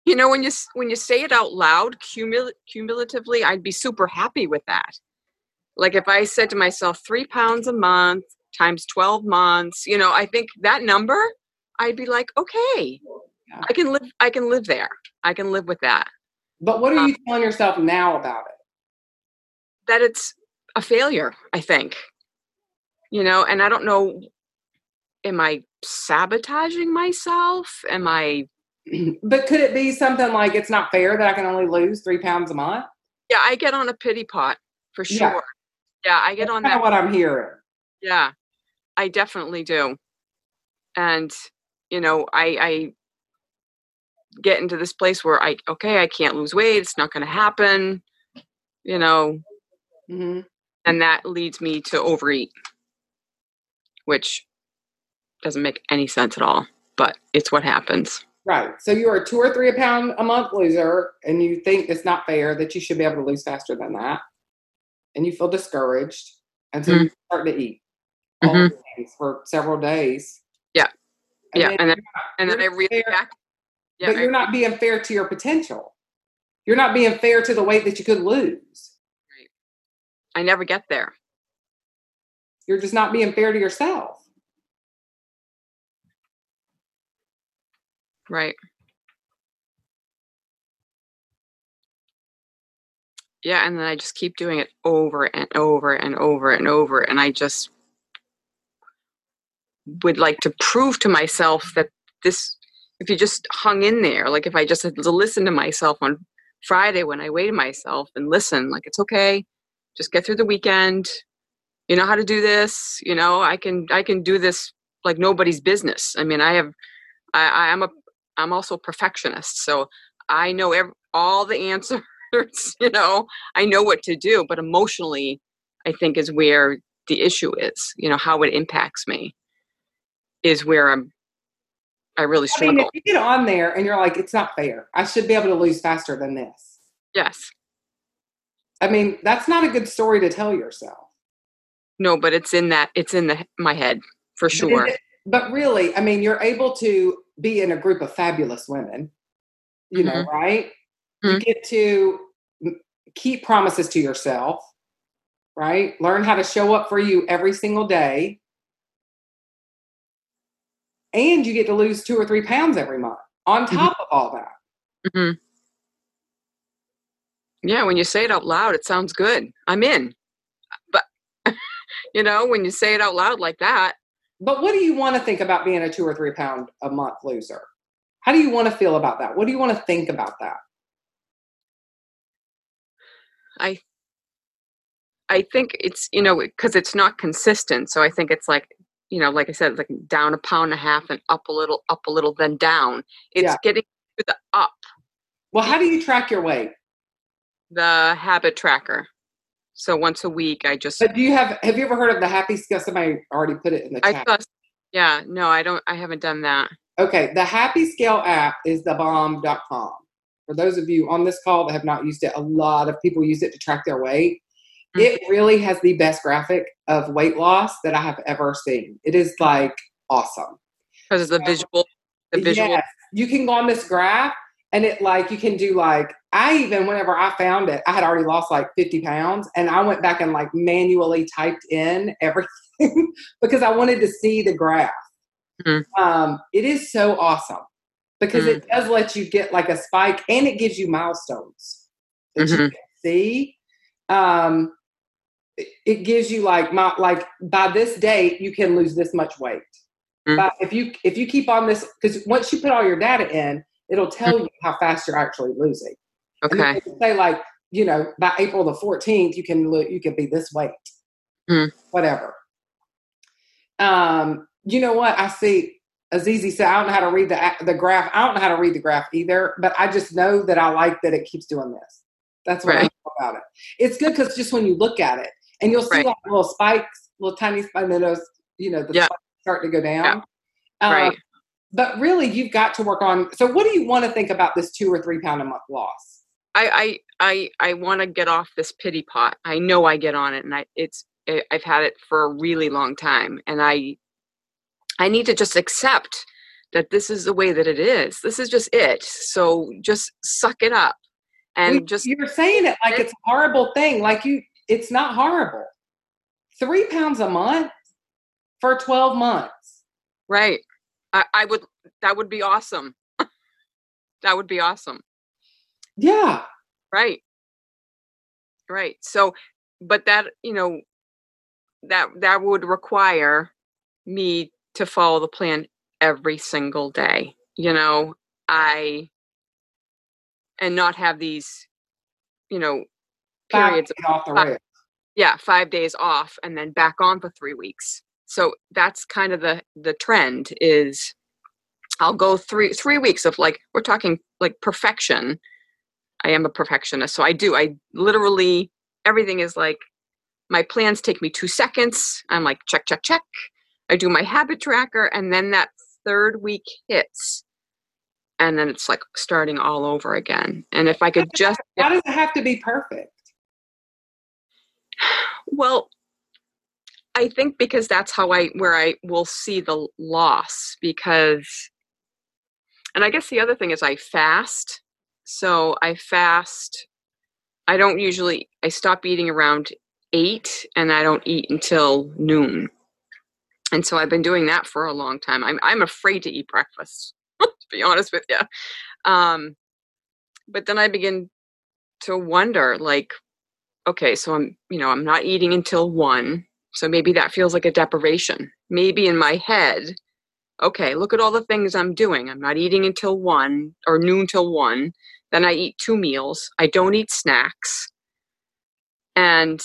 You know, when you s- when you say it out loud, cumul- cumulatively, I'd be super happy with that. Like if I said to myself, three pounds a month times twelve months, you know, I think that number, I'd be like, okay, Yeah. I can live. I can live there. I can live with that. But what are Um, you telling yourself now about it? that it's a failure, I think. You know, and I don't know. Am I sabotaging myself? Am I? But could it be something like it's not fair that I can only lose three pounds a month? Yeah, I get on a pity pot for Yeah. sure. Yeah, I get That's on kind that. of what I'm hearing. Yeah, I definitely do. And, you know, I, I get into this place where I, okay, I can't lose weight. It's not going to happen, you know, hmm and that leads me to overeat, which doesn't make any sense at all, but it's what happens. Right. So you're a two or three pound a month loser, and you think it's not fair that you should be able to lose faster than that, and you feel discouraged, and so Mhm. you start to eat all Mhm. the things for several days. Yeah. And Yeah. then And then, you're not- and then I you're not really fair- back. Yeah. but I- you're not being fair to your potential. You're not being fair to the weight that you could lose. I never get there. You're just not being fair to yourself. Right. Yeah. And then I just keep doing it over and over and over and over. And I just would like to prove to myself that this, if you just hung in there, like if I just had to listen to myself on Friday when I weighed myself and listen, like, it's okay, just get through the weekend. You know how to do this. You know, I can, I can do this like nobody's business. I mean, I have, I, I'm a, I'm also a perfectionist. So I know every, all the answers, you know, I know what to do, but emotionally, I think is where the issue is, you know, how it impacts me is where I'm, I really I mean, struggle. if you get on there and you're like, it's not fair. I should be able to lose faster than this. Yes. I mean, that's not a good story to tell yourself. No, but it's in that, it's in the, my head for sure. But, it, but really, I mean, you're able to be in a group of fabulous women, you know, Mhm. right? You Mhm. get to keep promises to yourself, right? Learn how to show up for you every single day. And you get to lose two or three pounds every month on top of all that. Mhm. Yeah, when you say it out loud, it sounds good. I'm in. But, you know, when you say it out loud like that, But what do you want to think about being a two or three pound a month loser? How do you want to feel about that? What do you want to think about that? I I think it's, you know, because it's not consistent. So I think it's like, you know, like I said, like down a pound and a half and up a little, up a little, then down. It's Yeah. getting to the up, Well, how do you track your weight? the habit tracker. So once a week, I just, But do you have, have you ever heard of the Happy Scale? Somebody already put it in the I chat. just, yeah, no, I don't, I haven't done that. Okay, the Happy Scale app is the bomb dot com. For those of you on this call that have not used it, a lot of people use it to track their weight. Mhm. It really has the best graphic of weight loss that I have ever seen. It is like awesome. Because it's the visual, the visual. Yes, you can go on this graph and it like, you can do like, I even, whenever I found it, I had already lost like fifty pounds and I went back and like manually typed in everything because I wanted to see the graph. Mhm. Um, it is so awesome because Mhm. it does let you get like a spike and it gives you milestones that you Mhm. can see. Um, it, it gives you like my, like by this date, you can lose this much weight. Mhm. But if you, if you keep on this, because once you put all your data in, it'll tell you how fast you're actually losing. And then Okay. it'll say like, you know, by April the fourteenth, you can lo- you can be this weight, Mhm. whatever. Um, you know what? I see Azizi said, I don't know how to read the the graph. I don't know how to read the graph either, but I just know that I like that it keeps doing this. That's what I Right. know about it. It's good because just when you look at it and you'll see Right. like little spikes, little tiny spikes, and then those, you know, the Yeah. spikes start to go down. Yeah. Um, Right. But really, you've got to work on. So, what do you want to think about this two or three pound a month loss? I I I, I want to get off this pity pot. I know I get on it, and I it's I- I've had it for a really long time, and I I need to just accept that this is the way that it is. This is just it. So just suck it up. And well, just you're saying it like it's a horrible thing. Like you, it's not horrible. Three pounds a month for twelve months. Right. I, I would, that would be awesome. That would be awesome. Yeah. Right. Right. So, but that, you know, that, that would require me to follow the plan every single day. You know, I, and not have these, you know, periods of off the five, rails. Yeah, five days off and then back on for three weeks. So that's kind of the the trend is I'll go three three weeks of like, we're talking like perfection. I am a perfectionist. So I do, I literally, everything is like, my plans take me two seconds. I'm like, check, check, check. I do my habit tracker. And then that third week hits. And then it's like starting all over again. And if I could just... Why does it have to be perfect? Well, I think because that's how I, where I will see the loss because, and I guess the other thing is I fast. So I fast, I don't usually, I stop eating around eight and I don't eat until noon. And so I've been doing that for a long time. I'm I'm afraid to eat breakfast, to be honest with you. Um, but then I begin to wonder, like, okay, so I'm, you know, I'm not eating until one. So maybe that feels like a deprivation. Maybe in my head, okay, look at all the things I'm doing. I'm not eating until one or noon till one. Then I eat two meals. I don't eat snacks. And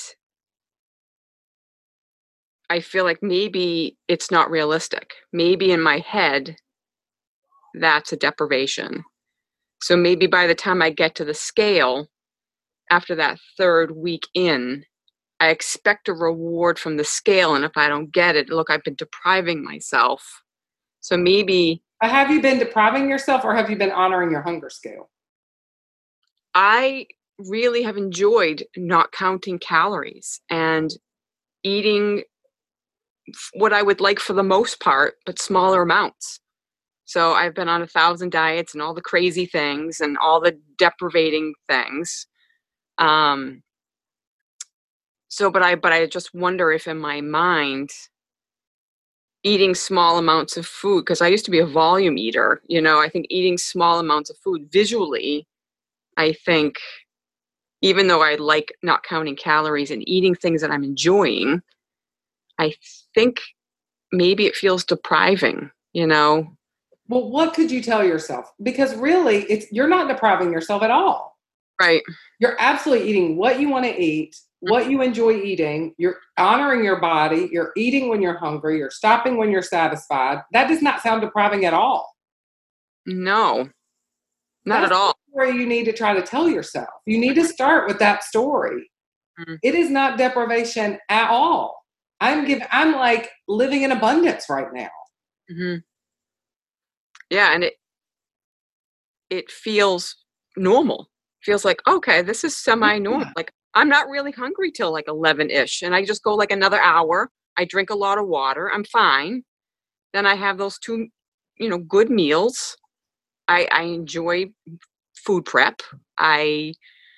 I feel like maybe it's not realistic. Maybe in my head, that's a deprivation. So maybe by the time I get to the scale, after that third week in, I expect a reward from the scale. And if I don't get it, look, I've been depriving myself. So maybe... Have you been depriving yourself or have you been honoring your hunger scale? I really have enjoyed not counting calories and eating what I would like for the most part, but smaller amounts. So I've been on a thousand diets and all the crazy things and all the deprivating things. Um, so, but I, but I just wonder if in my mind, eating small amounts of food, because I used to be a volume eater, you know, I think eating small amounts of food visually, I think, even though I like not counting calories and eating things that I'm enjoying, I think maybe it feels depriving, you know? Well, what could you tell yourself? Because really, it's you're not depriving yourself at all. Right. You're absolutely eating what you want to eat, what you enjoy eating. You're honoring your body. You're eating when you're hungry. You're stopping when you're satisfied. That does not sound depriving at all. No, not That's at all. the story you need to try to tell yourself. You need to start with that story. Mm-hmm. It is not deprivation at all. I'm giving, I'm like living in abundance right now. Mm-hmm. Yeah. And it, it feels normal. Feels like, okay, this is semi-normal. Yeah. Like I'm not really hungry till like eleven ish. And I just go like another hour. I drink a lot of water. I'm fine. Then I have those two, you know, good meals. I, I enjoy food prep. I,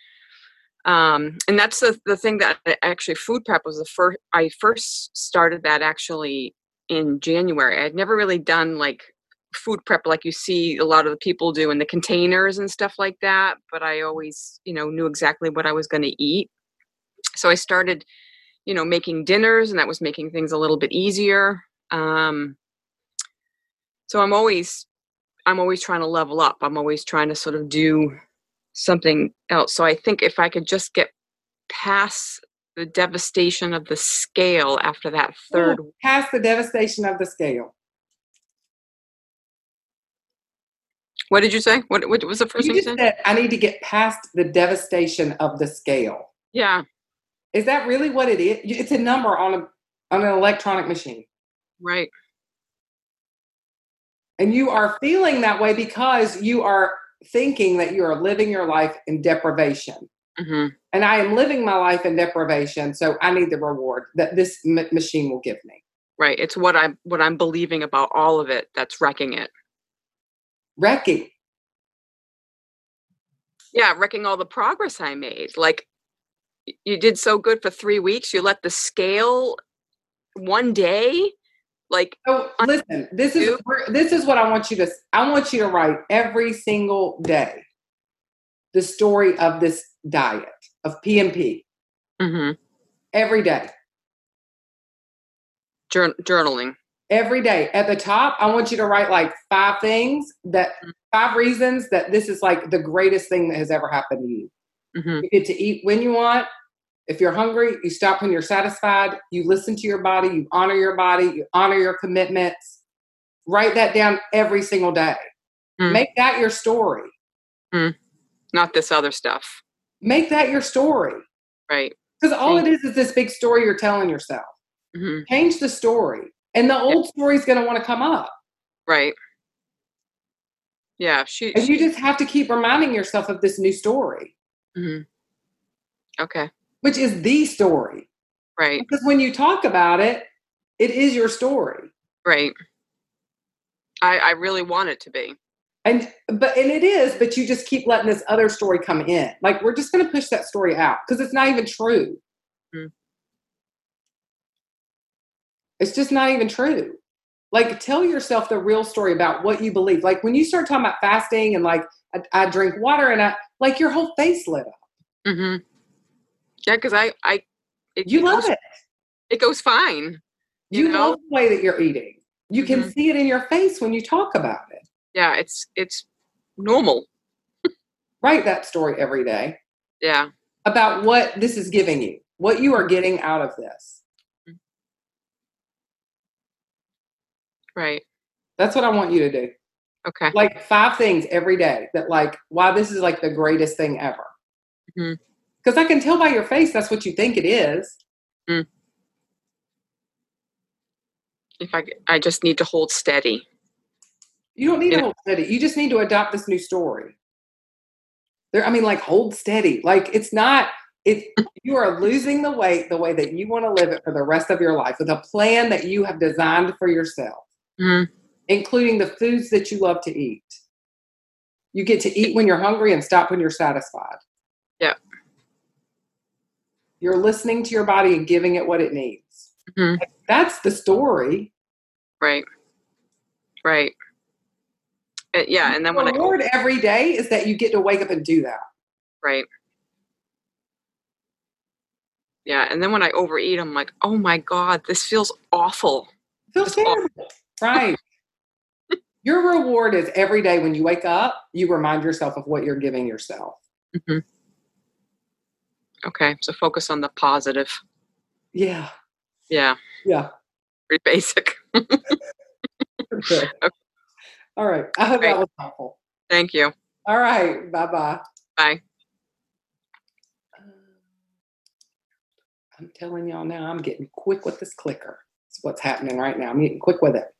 um, and that's the, the thing that actually food prep was the first, I first started that actually in January. I had never really done like food prep like you see a lot of the people do in the containers and stuff like that. But I always, you know, knew exactly what I was going to eat. So I started, you know, making dinners, and that was making things a little bit easier. Um, so I'm always, I'm always trying to level up. I'm always trying to sort of do something else. So I think if I could just get past the devastation of the scale after that third. Ooh, past the devastation of the scale. What did you say? What, what was the first you thing you just said? said? I need to get past the devastation of the scale. Yeah. Is that really what it is? It's a number on a on an electronic machine. Right. And you are feeling that way because you are thinking that you are living your life in deprivation. Mm-hmm. And I am living my life in deprivation, so I need the reward that this m- machine will give me. Right. It's what I'm what I'm believing about all of it that's wrecking it. wrecking. Yeah, wrecking all the progress I made. Like, you did so good for three weeks. You let the scale one day. Like, oh, listen, this is this is what I want you to. I want you to write every single day the story of this diet of P M P. Mm-hmm. Every day. Jour- journaling. Every day. At the top, I want you to write like five things that, five reasons that this is like the greatest thing that has ever happened to you. Mm-hmm. You get to eat when you want. If you're hungry, you stop when you're satisfied. You listen to your body. You honor your body. You honor your commitments. Write that down every single day. Mm. Make that your story. Mm. Not this other stuff. Make that your story. Right. Because all Thank it is is this big story you're telling yourself. Mm-hmm. Change the story. And the old yeah. story is going to want to come up. Right. Yeah. She, and she, you just have to keep reminding yourself of this new story. Mm-hmm. Okay. Which is the story. Right. Because when you talk about it, it is your story. Right. I, I really want it to be. And but and it is, but you just keep letting this other story come in. Like, we're just going to push that story out because it's not even true. Mm-hmm. It's just not even true. Like, tell yourself the real story about what you believe. Like, when you start talking about fasting and like, I, I drink water and I, like, your whole face lit up. Mm-hmm. Yeah, because I, I, it, you love goes, it. It goes fine. You, you know? love the way that you're eating. You mm-hmm. can see it in your face when you talk about it. Yeah, it's it's normal. Write that story every day. Yeah. About what this is giving you, what you are getting out of this. Right. That's what I want you to do. Okay. Like five things every day that like, wow, this is like the greatest thing ever. Because mm-hmm. I can tell by your face that's what you think it is. Mm. If I, I just need to hold steady. You don't need to hold steady. You just need to adopt this new story. There, I mean, like, hold steady. Like, it's not, it, you are losing the weight the way that you want to live it for the rest of your life with a plan that you have designed for yourself, mm-hmm. including the foods that you love to eat. You get to eat when you're hungry and stop when you're satisfied. Yeah. You're listening to your body and giving it what it needs. Mm-hmm. Like, that's the story. Right. Right. Uh, yeah, and then the when reward I every day is that you get to wake up and do that. Right. Yeah, and then when I overeat, I'm like, oh my God, this feels awful. It feels terrible. Awful. Right. Your reward is every day when you wake up, you remind yourself of what you're giving yourself. Mm-hmm. Okay, so focus on the positive. Yeah. Yeah. Yeah. Pretty basic. Okay. All right. I hope Great. That was helpful. Thank you. All right. Bye-bye. Bye. I'm telling y'all now, I'm getting quick with this clicker. It's what's happening right now. I'm getting quick with it.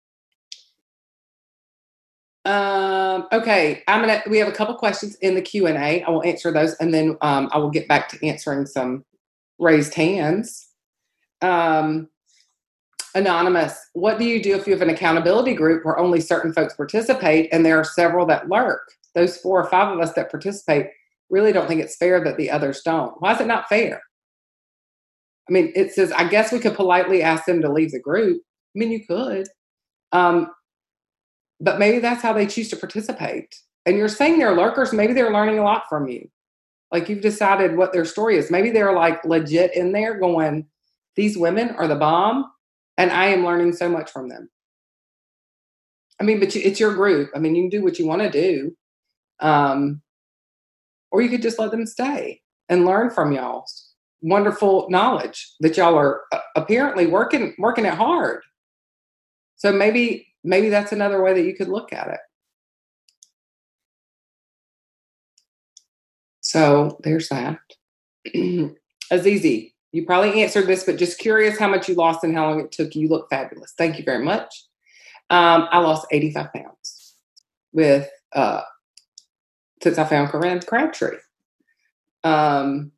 Um, okay. I'm going to, we have a couple questions in the Q and A. I will answer those. And then um, I will get back to answering some raised hands. Um, Anonymous, what do you do if you have an accountability group where only certain folks participate and there are several that lurk? Those four or five of us that participate really don't think it's fair that the others don't. Why is it not fair? I mean, it says, I guess we could politely ask them to leave the group. I mean, you could. Um, but maybe that's how they choose to participate. And you're saying they're lurkers. Maybe they're learning a lot from you. Like, you've decided what their story is. Maybe they're like legit in there going, these women are the bomb. And I am learning so much from them. I mean, but it's your group. I mean, you can do what you want to do. Um, or you could just let them stay and learn from y'all's wonderful knowledge that y'all are uh, apparently working, working it hard. So maybe, maybe that's another way that you could look at it. So there's that. Azizi. You probably answered this, but just curious how much you lost and how long it took you. You look fabulous. Thank you very much. Um, I lost eighty-five pounds with, uh, since I found Corinne Crabtree. Um,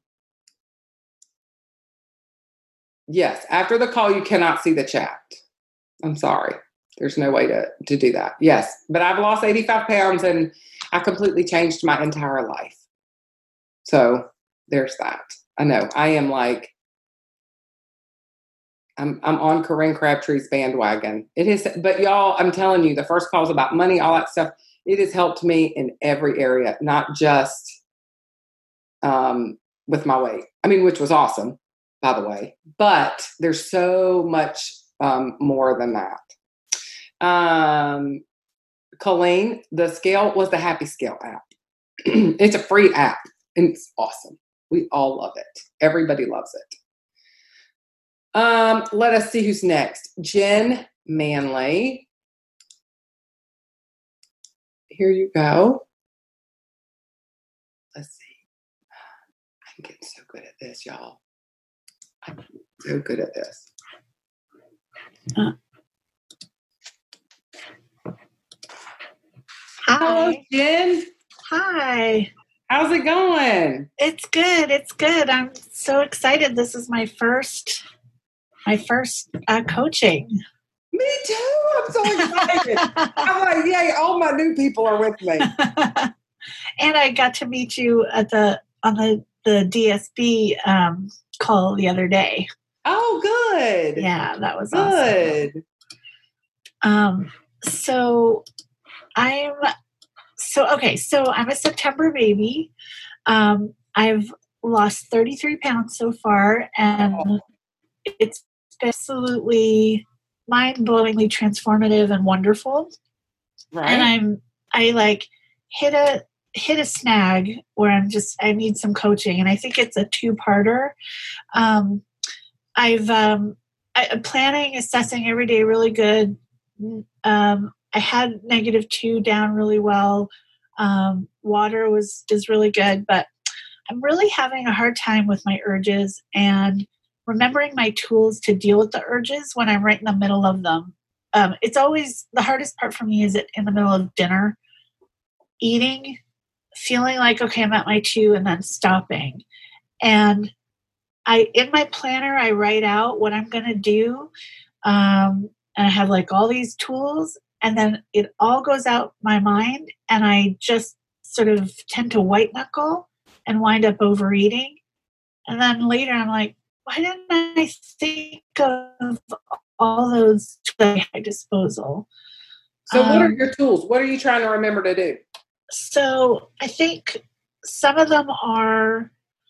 yes. After the call, you cannot see the chat. I'm sorry. There's no way to, to do that. Yes. But I've lost eighty-five pounds and I completely changed my entire life. So there's that. I know. I am like, I'm I'm on Corinne Crabtree's bandwagon. It is, but y'all, I'm telling you, the first call's about money, all that stuff. It has helped me in every area, not just um, with my weight. I mean, which was awesome, by the way. But there's so much um, more than that. Um, Colleen, the scale was the Happy Scale app. It's a free app, and it's awesome. We all love it. Everybody loves it. Um, let us see who's next. Jen Manley. Here you go. Let's see. I'm getting so good at this, y'all. I'm so good at this. Uh, Hello, Hi. Jen. Hi. How's it going? It's good. It's good. I'm so excited. This is my first my first uh, coaching. Me too. I'm so excited. I'm like, yay, all my new people are with me. And I got to meet you at the on the, the D S B um, call the other day. Oh, good. Yeah, that was awesome. Good. Um, so I'm so okay. So I'm a September baby. Um, I've lost thirty-three pounds so far, and Oh. it's absolutely mind-blowingly transformative and wonderful. Right. And I'm I like hit a hit a snag where I'm just I need some coaching, and I think it's a two-parter. Um, I've um, I, I'm planning, assessing every day really good. Um, I had negative two down really well. Um, water was is really good, but I'm really having a hard time with my urges and remembering my tools to deal with the urges when I'm right in the middle of them. Um, it's always the hardest part for me is it in the middle of dinner, eating, feeling like, okay, I'm at my two and then stopping. And I, in my planner, I write out what I'm going to do. Um, and I have like all these tools, and then it all goes out my mind, and I just sort of tend to white knuckle and wind up overeating. And then later I'm like, why didn't I think of all those tools at my disposal? So what are Um, your tools? What are you trying to remember to do? So I think some of them are,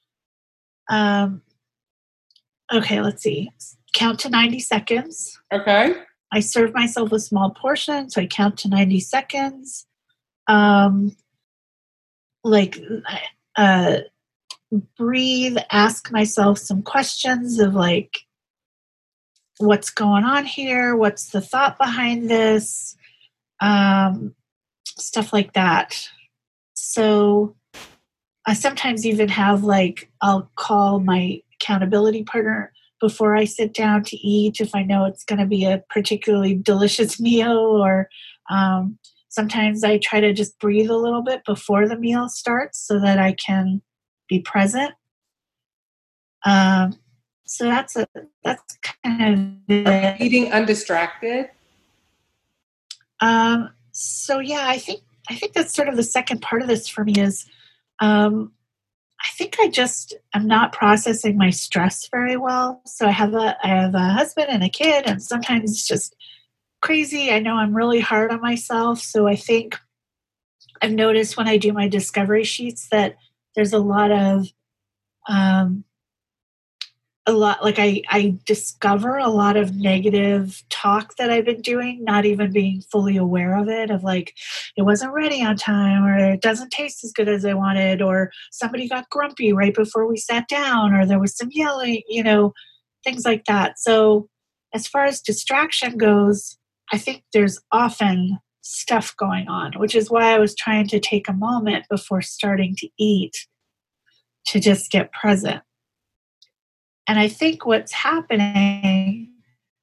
um, okay, let's see. Count to ninety seconds. Okay. I serve myself a small portion, so I count to ninety seconds. Um, like, uh, breathe, ask myself some questions of like, what's going on here? What's the thought behind this? Um, stuff like that. So I sometimes even have like, I'll call my accountability partner before I sit down to eat if I know it's going to be a particularly delicious meal, or um, sometimes I try to just breathe a little bit before the meal starts so that I can be present. Um, so that's a that's kind of it. Eating undistracted. Um, so yeah, I think I think that's sort of the second part of this for me is um, I think I just am not processing my stress very well. So I have a I have a husband and a kid, and sometimes it's just crazy. I know I'm really hard on myself. So I think I've noticed when I do my discovery sheets that there's a lot of um, a lot like I, I discover a lot of negative talk that I've been doing, not even being fully aware of it, of like, it wasn't ready on time, or it doesn't taste as good as I wanted, or somebody got grumpy right before we sat down, or there was some yelling, you know, things like that. So as far as distraction goes, I think there's often stuff going on, which is why I was trying to take a moment before starting to eat to just get present. And I think what's happening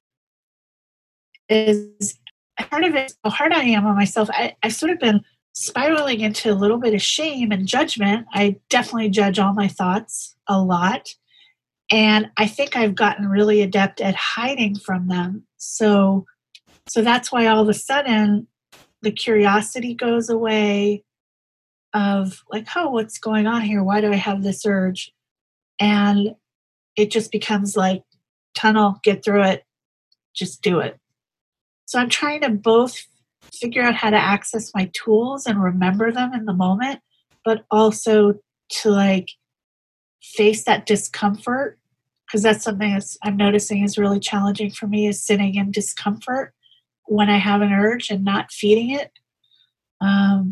is part of it, how hard I am on myself. I, I've sort of been spiraling into a little bit of shame and judgment. I definitely judge all my thoughts a lot. And I think I've gotten really adept at hiding from them. So So that's why all of a sudden the curiosity goes away of like, oh, what's going on here? Why do I have this urge? And it just becomes like tunnel, get through it, just do it. So I'm trying to both figure out how to access my tools and remember them in the moment, but also to like face that discomfort, because that's something that's I'm noticing is really challenging for me, is sitting in discomfort when I have an urge and not feeding it. Um,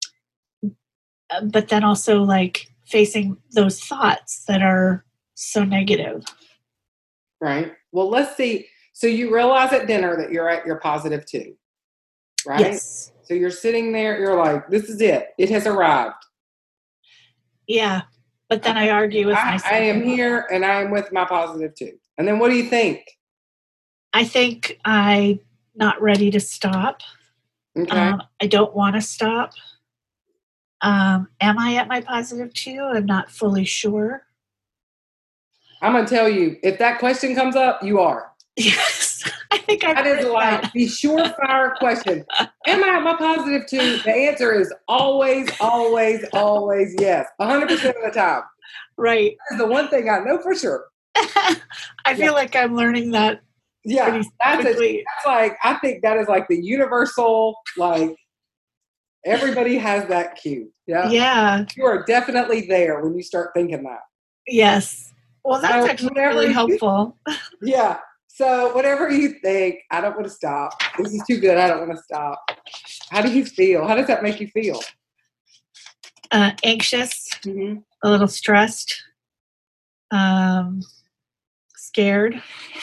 but then also like facing those thoughts that are so negative. Right. Well, let's see. So you realize at dinner that you're at your positive two, right? Yes. So you're sitting there, you're like, this is it. It has arrived. Yeah. But then I argue with I, myself. I am here and I am with my positive two. And then what do you think? I think I'm not ready to stop. Okay. Um, I don't want to stop. Um, am I at my positive two? I'm not fully sure. I'm going to tell you, if that question comes up, you are. Yes. I think I've That is heard like that. the surefire question. Am I at my positive two? The answer is always, always, always yes. one hundred percent of the time. Right. That's the one thing I know for sure. I feel Yeah. like I'm learning that Yeah. pretty That's, a, quickly. that's like, I think that is like the universal, like, everybody has that cue. Yeah. Yeah. You are definitely there when you start thinking that. Yes. Well, that's So actually whatever really you- helpful. Yeah. So whatever you think, I don't want to stop. This is too good. I don't want to stop. How do you feel? How does that make you feel? Uh, anxious, Mm-hmm. a little stressed, um, scared.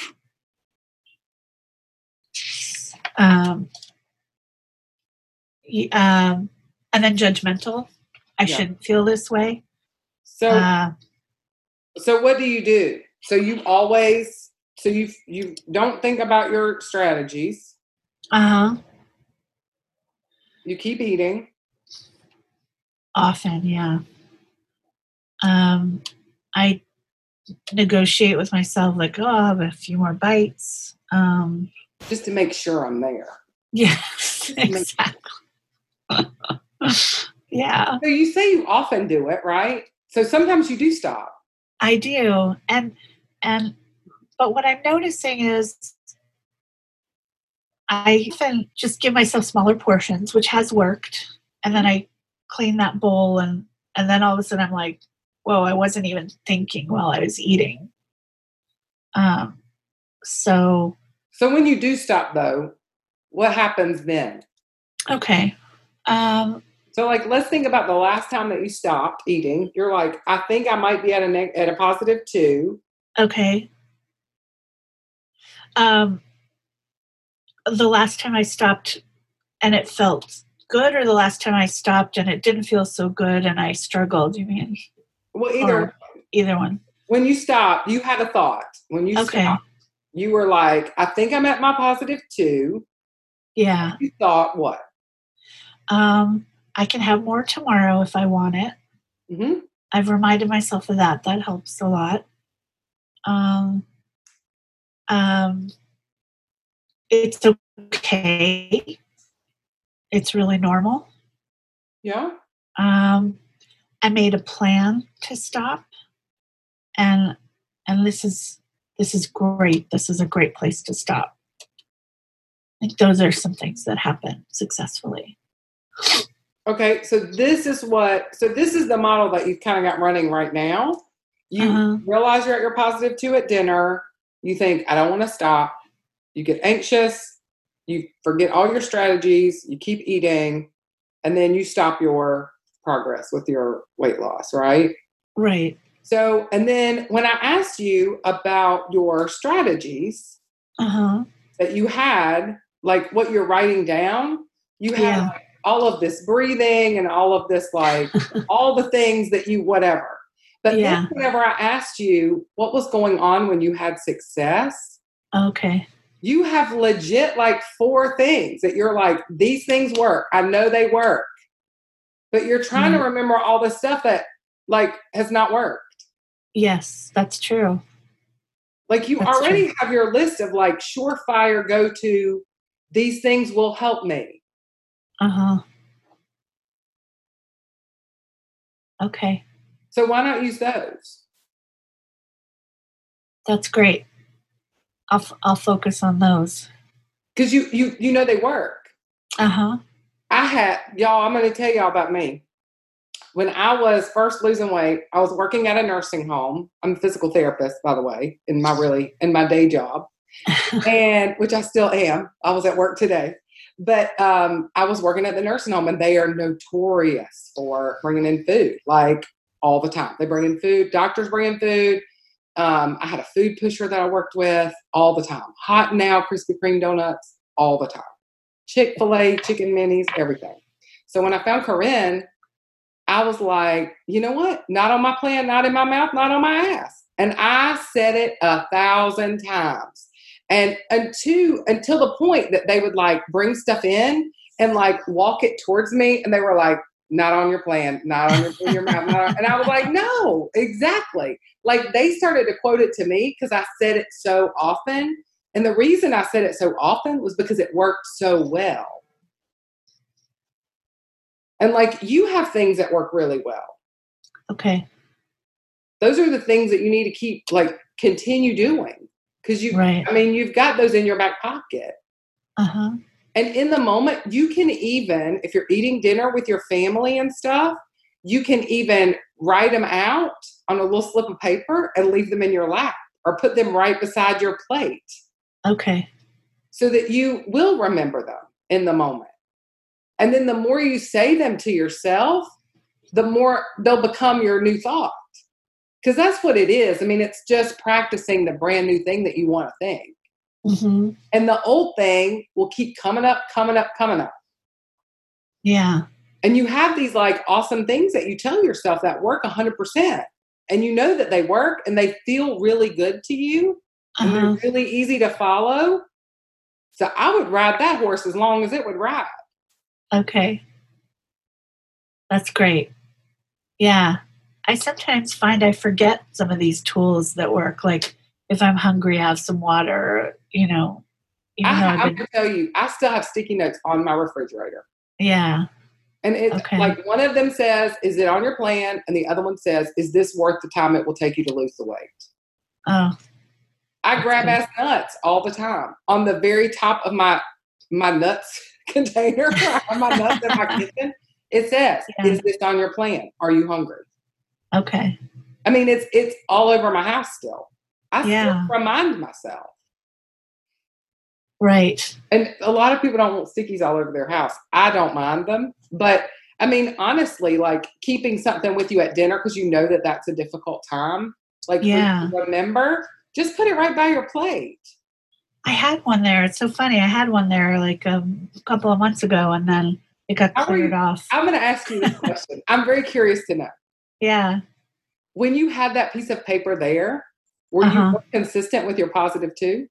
Um, y- um, and then judgmental. I Yeah. shouldn't feel this way. So, Uh, so what do you do? So you always, so you you don't think about your strategies. uh-huh. You keep eating. Often, yeah. Um, I negotiate with myself like, oh, I'll have a few more bites. Um, Just to make sure I'm there. yes, exactly. Yeah, So you say you often do it, right? So sometimes you do stop. I do. And, and, but what I'm noticing is I often just give myself smaller portions, which has worked. And then I clean that bowl and, and then all of a sudden I'm like, whoa, I wasn't even thinking while I was eating. Um, so, So when you do stop though, what happens then? okay. Um, So like, let's think about the last time that you stopped eating. You're like, I think I might be at a neg- at a positive two. okay. Um, the last time I stopped and it felt good, or the last time I stopped and it didn't feel so good and I struggled, you mean? Well, either Or either one. when you stopped, you had a thought. When you Okay. stopped, you were like, I think I'm at my positive two. Yeah. You thought what? Um, I can have more tomorrow if I want it. Mm-hmm. I've reminded myself of that. That helps a lot. Um, um, it's okay. It's really normal. Yeah. Um, I made a plan to stop, and and this is this is great. This is a great place to stop. I think those are some things that happen successfully. Okay. So this is what. So this is the model that you've kind of got running right now. You Uh-huh. realize you're at your positive two at dinner. You think, I don't want to stop. You get anxious. You forget all your strategies. You keep eating, and then you stop your progress with your weight loss, right? Right. So, and then when I asked you about your strategies Uh-huh. that you had, like what you're writing down, you had Yeah. like, all of this breathing and all of this, like all the things that you, whatever. But Yeah. then whenever I asked you what was going on when you had success, Okay. you have legit like four things that you're like, these things work. I know they work. But you're trying Mhm. to remember all the stuff that like has not worked. Yes, that's true. Like you That's already true. have your list of like surefire go-to these things will help me. Uh-huh. Okay. So why not use those? That's great. I'll, f- I'll focus on those. Because you, you, you know they work. Uh-huh. I had, y'all, I'm going to tell y'all about me. When I was first losing weight, I was working at a nursing home. I'm a physical therapist, by the way, in my really, in my day job. And which I still am. I was at work today. But um, I was working at the nursing home, and they are notorious for bringing in food, like all the time. They bring in food. Doctors bring in food. Um, I had a food pusher that I worked with all the time. Hot Now, Krispy Kreme donuts, all the time. Chick-fil-A, chicken minis, everything. So when I found Corinne, I was like, you know what? Not on my plan, not in my mouth, not on my ass. And I said it a thousand times. And until, until the point that they would like bring stuff in and like walk it towards me. And they were like, not on your plan, not on your, in your mouth. Not on. And I was like, no, exactly. Like they started to quote it to me because I said it so often. And the reason I said it so often was because it worked so well. And like you have things that work really well. Okay. Those are the things that you need to keep, like continue doing. Because you, right. I mean, you've got those in your back pocket. Uh-huh. And in the moment, you can even, if you're eating dinner with your family and stuff, you can even write them out on a little slip of paper and leave them in your lap or put them right beside your plate. Okay. So that you will remember them in the moment. And then the more you say them to yourself, the more they'll become your new thought. Because that's what it is. I mean, it's just practicing the brand new thing that you want to think. Mm-hmm. And the old thing will keep coming up, coming up, coming up. Yeah. And you have these like awesome things that you tell yourself that work one hundred percent. And you know that they work and they feel really good to you. And Uh-huh. they're really easy to follow. So I would ride that horse as long as it would ride. Okay. That's great. Yeah. I sometimes find I forget some of these tools that work. Like if I'm hungry, have some water, you know. Even I, though I'm I've been, going to tell you, I still have sticky notes on my refrigerator. yeah. And it's Okay. like one of them says, is it on your plan? And the other one says, is this worth the time it will take you to lose the weight? Oh. I grab Okay. ass nuts all the time. On the very top of my my nuts container, my nuts in my kitchen, it says, Yeah. is this on your plan? Are you hungry? Okay. I mean, it's it's all over my house still. I Yeah. still remind myself. Right. And a lot of people don't want stickies all over their house. I don't mind them. But, I mean, honestly, like keeping something with you at dinner because you know that that's a difficult time, like Yeah. for you to remember, just put it right by your plate. I had one there. It's so funny. I had one there like um, a couple of months ago, and then it got How are cleared you- off. I'm going to ask you this question. I'm very curious to know. Yeah. When you had that piece of paper there, were Uh-huh. you more consistent with your positive two?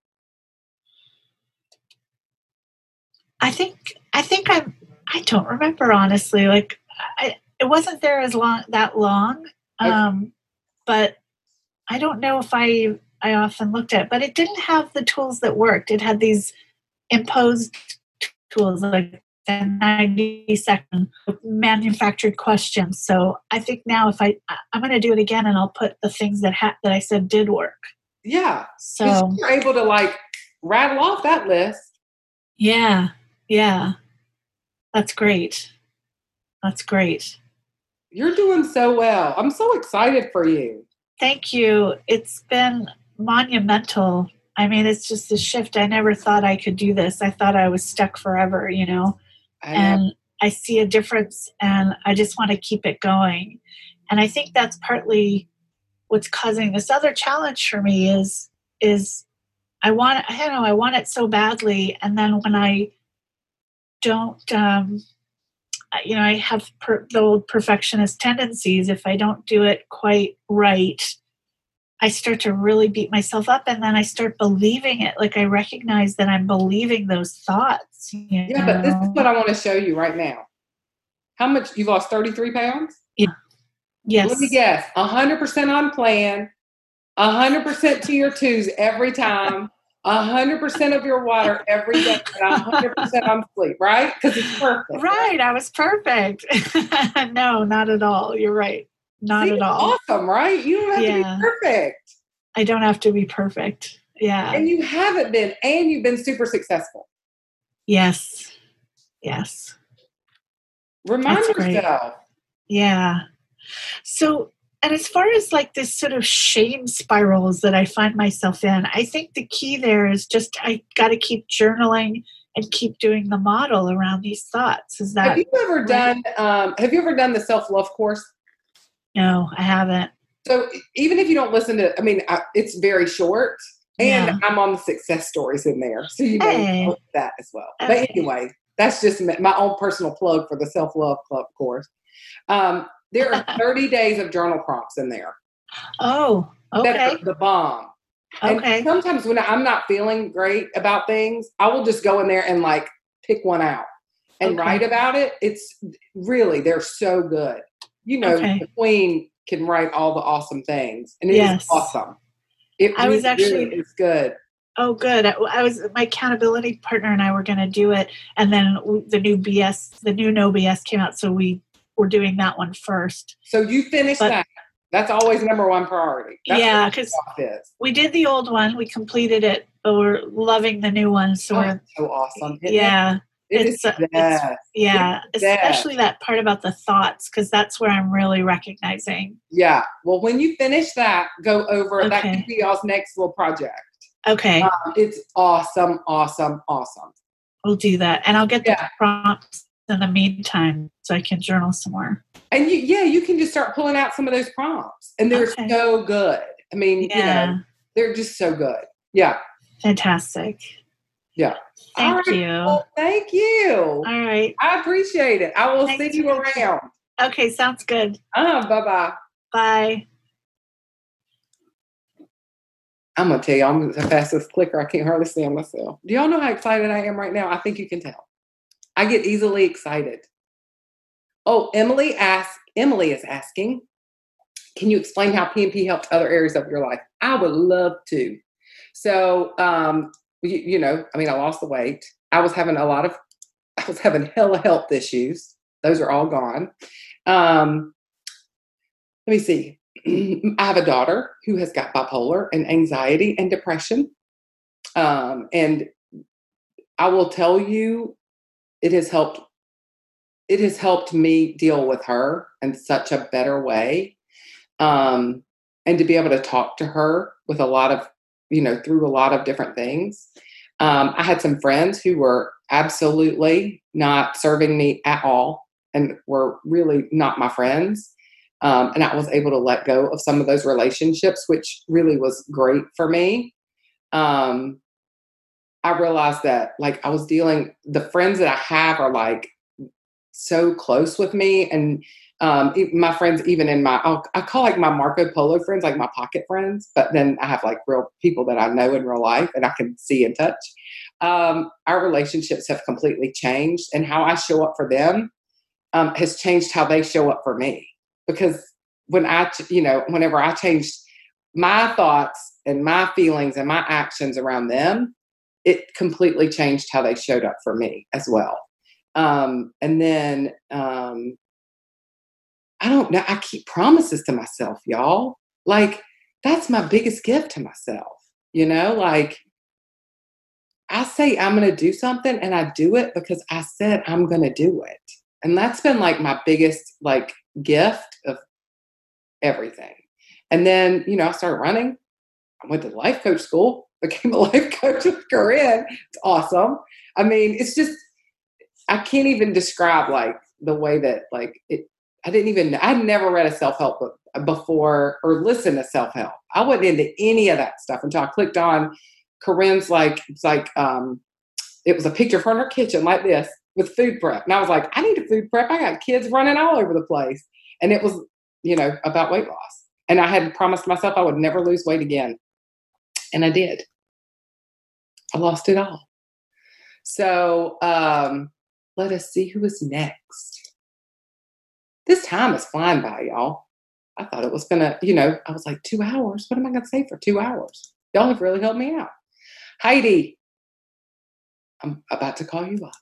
I think I think I'm I don't remember honestly. Like I it wasn't there as long that long. Um but I don't know if I I often looked at it, but it didn't have the tools that worked. It had these imposed tools like the ninety second manufactured questions. So I think now if I I'm going to do it again and I'll put the things that ha- that I said did work. Yeah. So Because you're able to like rattle off that list. yeah. Yeah. That's great. That's great. You're doing so well. I'm so excited for you. Thank you. It's been monumental. I mean, it's just a shift. I never thought I could do this. I thought I was stuck forever, you know, I know. and I see a difference and I just want to keep it going. And I think that's partly what's causing this other challenge for me is, is I want, I don't know, I want it so badly. And then when I don't, um, you know, I have per, the old perfectionist tendencies. If I don't do it quite right, I start to really beat myself up, and then I start believing it. Like I recognize that I'm believing those thoughts. You Yeah, know? but this is what I want to show you right now. How much you've lost? thirty-three pounds? Yeah. Yes. Let me guess. one hundred percent on plan, one hundred percent to your twos every time. one hundred percent of your water every day and one hundred percent on sleep, right? Because it's perfect. Right. I was perfect. No, not at all. You're right. Not See, at all. Awesome, right? You don't have Yeah. to be perfect. I don't have to be perfect. Yeah. And you haven't been, and you've been super successful. Yes. Yes. Remind That's great. yourself. Yeah. So, and as far as like this sort of shame spirals that I find myself in, I think the key there is just I got to keep journaling and keep doing the model around these thoughts. Is that Have you ever right? done? Um, have you ever done the self-love course? No, I haven't. So even if you don't listen to, I mean, I, it's very short, and Yeah. I'm on the success stories in there, so you know Hey. that as well. Okay. But anyway, that's just my own personal plug for the self-love club course. Um, there are thirty days of journal prompts in there. Oh, That okay. are the bomb. Okay. And sometimes when I'm not feeling great about things, I will just go in there and like pick one out and Okay. write about it. It's really, they're so good. You know, Okay. the queen can write all the awesome things, and it Yes. is awesome. It I was really, actually- really is good. Oh, good. I, I was my accountability partner and I were going to do it, and then the new B S, the new No B S came out, so we were doing that one first. So you finish But- that. That's always number one priority. That's Yeah, what 'cause- stuff is. We did the old one, we completed it, but we're loving the new one. So Oh, we're it's so awesome. Isn't yeah, It, it it's, is uh, it's- best. yeah, It's best. especially that part about the thoughts, because that's where I'm really recognizing. Yeah. Well, when you finish that, go over. That Okay. could be y'all's next little project. Okay, Um, it's awesome, awesome, awesome. we'll do that, and I'll get the Yeah. prompts in the meantime so I can journal some more. And you, yeah, you can just start pulling out some of those prompts, and they're Okay. so good. I mean, Yeah, you know, they're just so good. Yeah, fantastic. yeah. Thank All right. you. Well, thank you. All right. I appreciate it. I will Nice see to you meet you. around. Okay, sounds good. Uh, bye bye. Bye. I'm gonna tell you, I'm the fastest clicker. I can't hardly stand myself. Do y'all know how excited I am right now? I think you can tell. I get easily excited. Oh, Emily asks. Emily is asking, can you explain how P and P helped other areas of your life? I would love to. So, um, you, you know, I mean, I lost the weight. I was having a lot of, I was having hella health issues. Those are all gone. Um, let me see. I have a daughter who has got bipolar and anxiety and depression. Um, and I will tell you, it has helped. It has helped me deal with her in such a better way. Um, and to be able to talk to her with a lot of, you know, through a lot of different things. Um, I had some friends who were absolutely not serving me at all and were really not my friends. Um, and I was able to let go of some of those relationships, which really was great for me. Um, I realized that like I was dealing, the friends that I have are like so close with me. And um, my friends, even in my, I'll, I call like my Marco Polo friends, like my pocket friends, but then I have like real people that I know in real life and I can see and touch. Um, our relationships have completely changed, and how I show up for them um, has changed how they show up for me. Because when I, you know, whenever I changed my thoughts and my feelings and my actions around them, it completely changed how they showed up for me as well. Um, and then, um, I don't know, I keep promises to myself, y'all. Like, that's my biggest gift to myself. You know, like I say I'm going to do something and I do it because I said I'm going to do it. And that's been like my biggest like gift of everything. And then, you know, I started running. I went to life coach school, became a life coach with Corinne. It's awesome. I mean, it's just, I can't even describe like the way that like it, I didn't even, I'd never read a self-help book before or listened to self-help. I wasn't into any of that stuff until I clicked on Corinne's like, it's like, um, it was a picture from her kitchen like this with food prep. And I was like, I need a food prep. I got kids running all over the place. And it was, you know, about weight loss. And I had promised myself I would never lose weight again. And I did. I lost it all. So um, let us see who is next. This time is flying by, y'all. I thought it was going to, you know, I was like, two hours? What am I going to say for two hours? Y'all have really helped me out. Heidi, I'm about to call you up.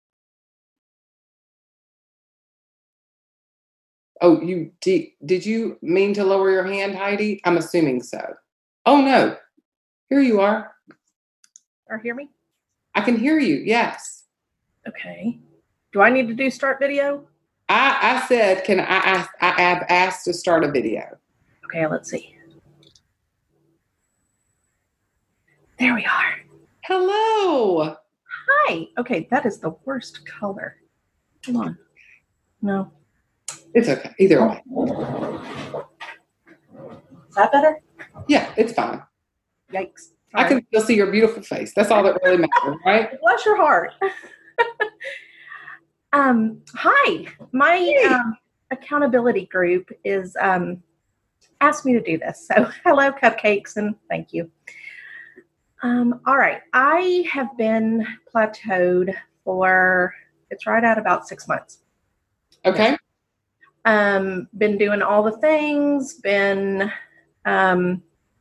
Oh, you did, did you mean to lower your hand, Heidi? I'm assuming so. Oh, no. Here you are. Or hear me? I can hear you, yes. Okay. Do I need to do start video? I, I said, can I ask, I have asked to start a video. Okay, let's see. There we are. Hello. Hi. Okay, that is the worst color. Hold on. No. It's okay. Either way. Is that better? Yeah, it's fine. Yikes. I can still see your beautiful face. That's all that really matters, right? Bless your heart. um, hi. My Hey. um, accountability group is um, asked me to do this. So hello, cupcakes, and thank you. Um, all right. I have been plateaued for, it's right at about six months. Okay. Um, been doing all the things, been, um,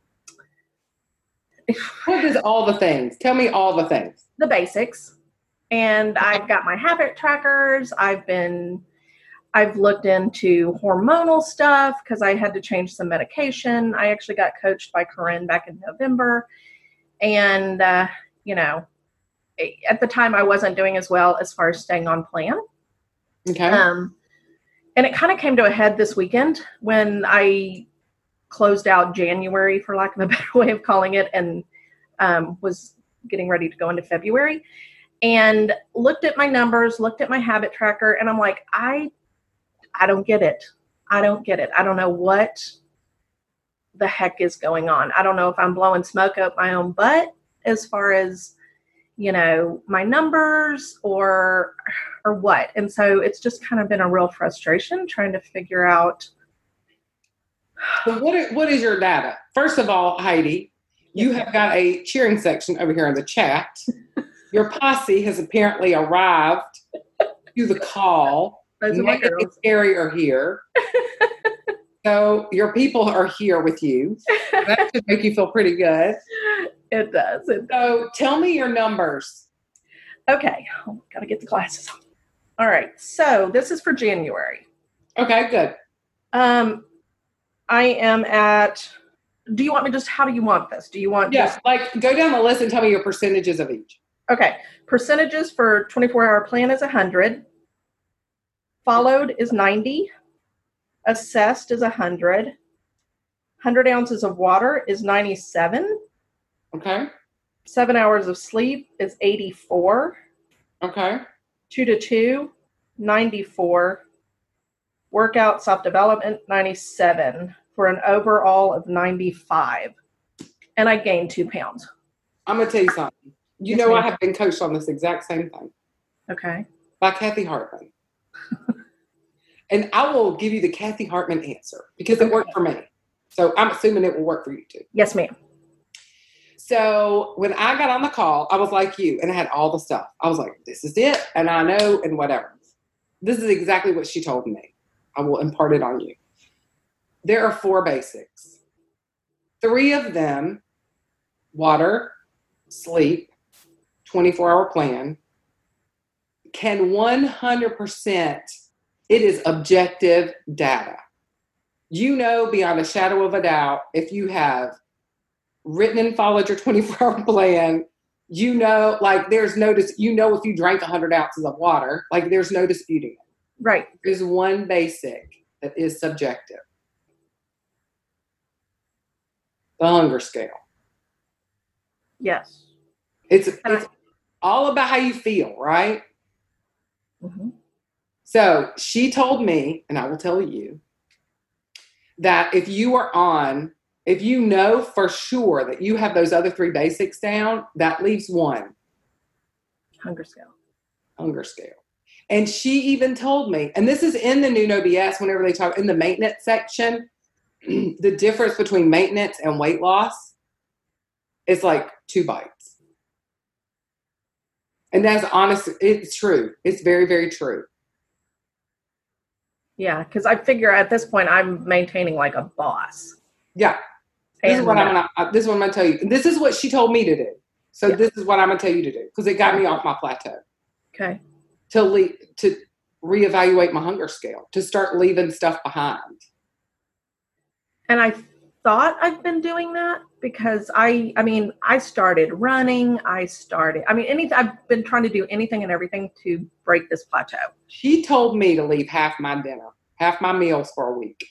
What is all the things? Tell me all the things. the basics. And I've got my habit trackers. I've been, I've looked into hormonal stuff because I had to change some medication. I actually got coached by Corinne back in November. And, uh, you know, at the time I wasn't doing as well as far as staying on plan. Okay. Um, and it kind of came to a head this weekend when I closed out January, for lack of a better way of calling it, and um, was getting ready to go into February, and looked at my numbers, looked at my habit tracker, and I'm like, I, I don't get it. I don't get it. I don't know what the heck is going on. I don't know if I'm blowing smoke up my own butt as far as, you know, my numbers or, or what. And so it's just kind of been a real frustration trying to figure out. So what is, what is your data? First of all, Heidi, you have got a cheering section over here in the chat. Your posse has apparently arrived to the call. Those are my Megan and girls. Carrie are here. So your people are here with you. That should make you feel pretty good. It does. It does. So tell me your numbers. Okay. Oh, gotta get the glasses on. All right. So this is for January. Okay, good. Um, I am at, do you want me just, how do you want this? Do you want Yeah, just, like go down the list and tell me your percentages of each. okay. Percentages for twenty-four hour plan is one hundred. Followed is ninety. Assessed is one hundred. one hundred ounces of water is ninety-seven. Okay. Seven hours of sleep is eighty-four. Okay. Two to two, ninety-four. Workout self-development, ninety-seven, for an overall of ninety-five. And I gained two pounds. I'm going to tell you something. You Yes, know, I ma'am. have been coached on this exact same thing Okay. by Kathy Hartman. And I will give you the Kathy Hartman answer because it worked for me. So I'm assuming it will work for you too. Yes, ma'am. So when I got on the call, I was like you, and I had all the stuff. I was like, this is it, and I know, and whatever. This is exactly what she told me. I will impart it on you. There are four basics. Three of them, water, sleep, twenty-four hour plan, can one hundred percent, it is objective data. You know beyond a shadow of a doubt, if you have written and followed your twenty-four hour plan, you know, like there's no, dis- you know, if you drank one hundred ounces of water, like there's no disputing it. Right. There's one basic that is subjective. The hunger scale. Yes. It's, And I- it's all about how you feel, right? Mm-hmm. So she told me, and I will tell you, that if you are on, if you know for sure that you have those other three basics down, that leaves one, Hunger scale. hunger scale. And she even told me, and this is in the new No B S, whenever they talk in the maintenance section, the difference between maintenance and weight loss is like two bites. And that's honest, it's true. It's very, very true. Yeah, because I figure at this point I'm maintaining like a boss. Yeah. This is And, what I'm uh, gonna. uh, This is what I'm gonna tell you. This is what she told me to do. So Yeah. this is what I'm going to tell you to do because it got me off my plateau. Okay. To leave, to reevaluate my hunger scale, to start leaving stuff behind. And I thought I've been doing that because I, I mean, I started running. I started, I mean, any, I've been trying to do anything and everything to break this plateau. She told me to leave half my dinner, half my meals for a week.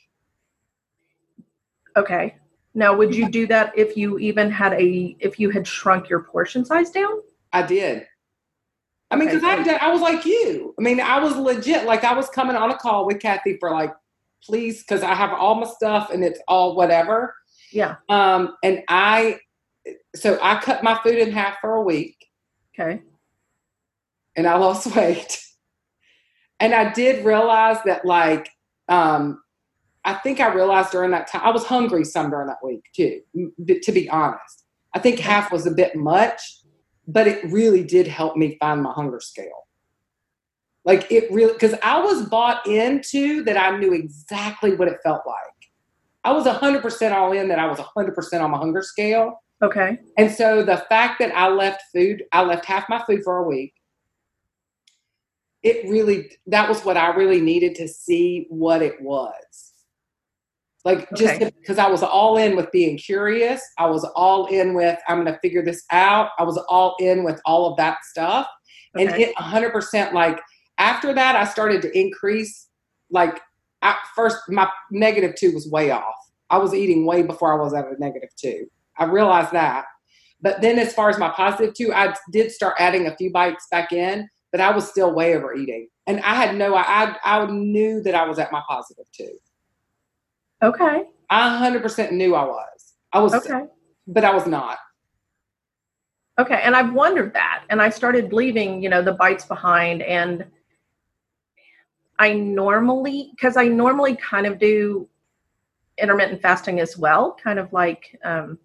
Okay. Now, would you do that if you even had a, if you had shrunk your portion size down? I did. I mean, Okay, because so- I, I was like you. I mean, I was legit. Like, I was coming on a call with Kathy for like, please, because I have all my stuff and it's all whatever. Yeah. Um, and I, so I cut my food in half for a week. Okay. And I lost weight. And I did realize that, like, um, I think I realized during that time, I was hungry some during that week too, to be honest. I think half was a bit much, but it really did help me find my hunger scale. Like it really, because I was bought into that I knew exactly what it felt like. I was one hundred percent all in that I was one hundred percent on my hunger scale. Okay. And so the fact that I left food, I left half my food for a week, it really, that was what I really needed to see what it was. Like just Okay. because I was all in with being curious. I was all in with, I'm going to figure this out. I was all in with all of that stuff. And Okay. it one hundred percent, like after that, I started to increase. Like at first, my negative two was way off. I was eating way before I was at a negative two. I realized that. But then as far as my positive two, I did start adding a few bites back in, but I was still way overeating. And I had no, I, I knew that I was at my positive two. Okay. I one hundred percent knew I was. I was, Okay. but I was not. Okay. And I've wondered that. And I started leaving, you know, the bites behind. And I normally, because I normally kind of do intermittent fasting as well, kind of like um,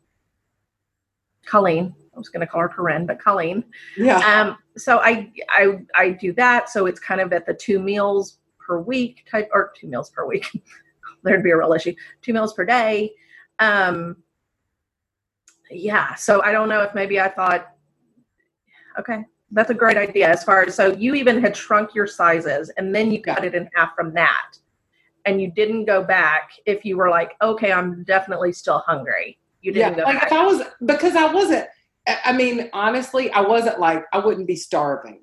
Colleen. I was going to call her Corinne, but Colleen. Yeah. Um, so I, I, I do that. So it's kind of at the two meals per week type, or two meals per week. There'd be a real issue. Two meals per day. Um, yeah. So I don't know if maybe I thought, okay, that's a great idea. As far as, so you even had shrunk your sizes and then you cut Yeah. it in half from that. And you didn't go back if you were like, okay, I'm definitely still hungry. You Yeah. didn't go Like back. if I was, because I wasn't, I I mean, honestly, I wasn't like, I wouldn't be starving.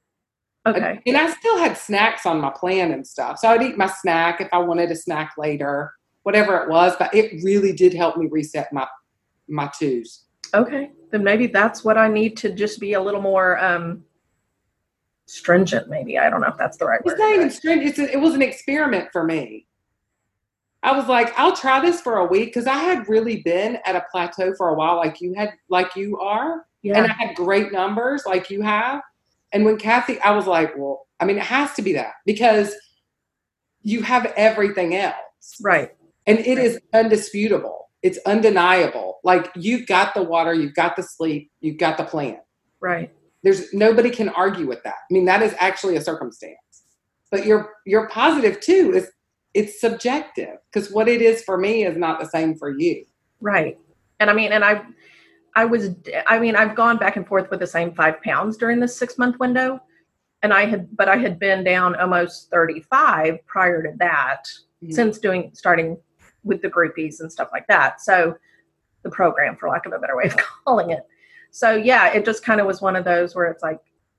Okay. And I still had snacks on my plan and stuff. So I'd eat my snack if I wanted a snack later, whatever it was. But it really did help me reset my my twos. Okay. Then maybe that's what I need to just be a little more um, stringent, maybe. I don't know if that's the right It's word. not even but- strange. It's a, it was an experiment for me. I was like, I'll try this for a week because I had really been at a plateau for a while, like you had, like you are, Yeah. and I had great numbers, like you have. And when Kathy, I was like, well, I mean, it has to be that because you have everything else, Right. and it is undisputable. It's undeniable. Like you've got the water, you've got the sleep, you've got the plan. Right. There's nobody can argue with that. I mean, that is actually a circumstance. But your your positive too is it's subjective because what it is for me is not the same for you. Right. And I mean, and I, I was, I mean, I've gone back and forth with the same five pounds during this six month window. And I had, but I had been down almost thirty-five prior to that Mhm. since doing, starting with the groupies and stuff like that. So the program, for lack of a better way of calling it. So yeah, it just kind of was one of those where it's like,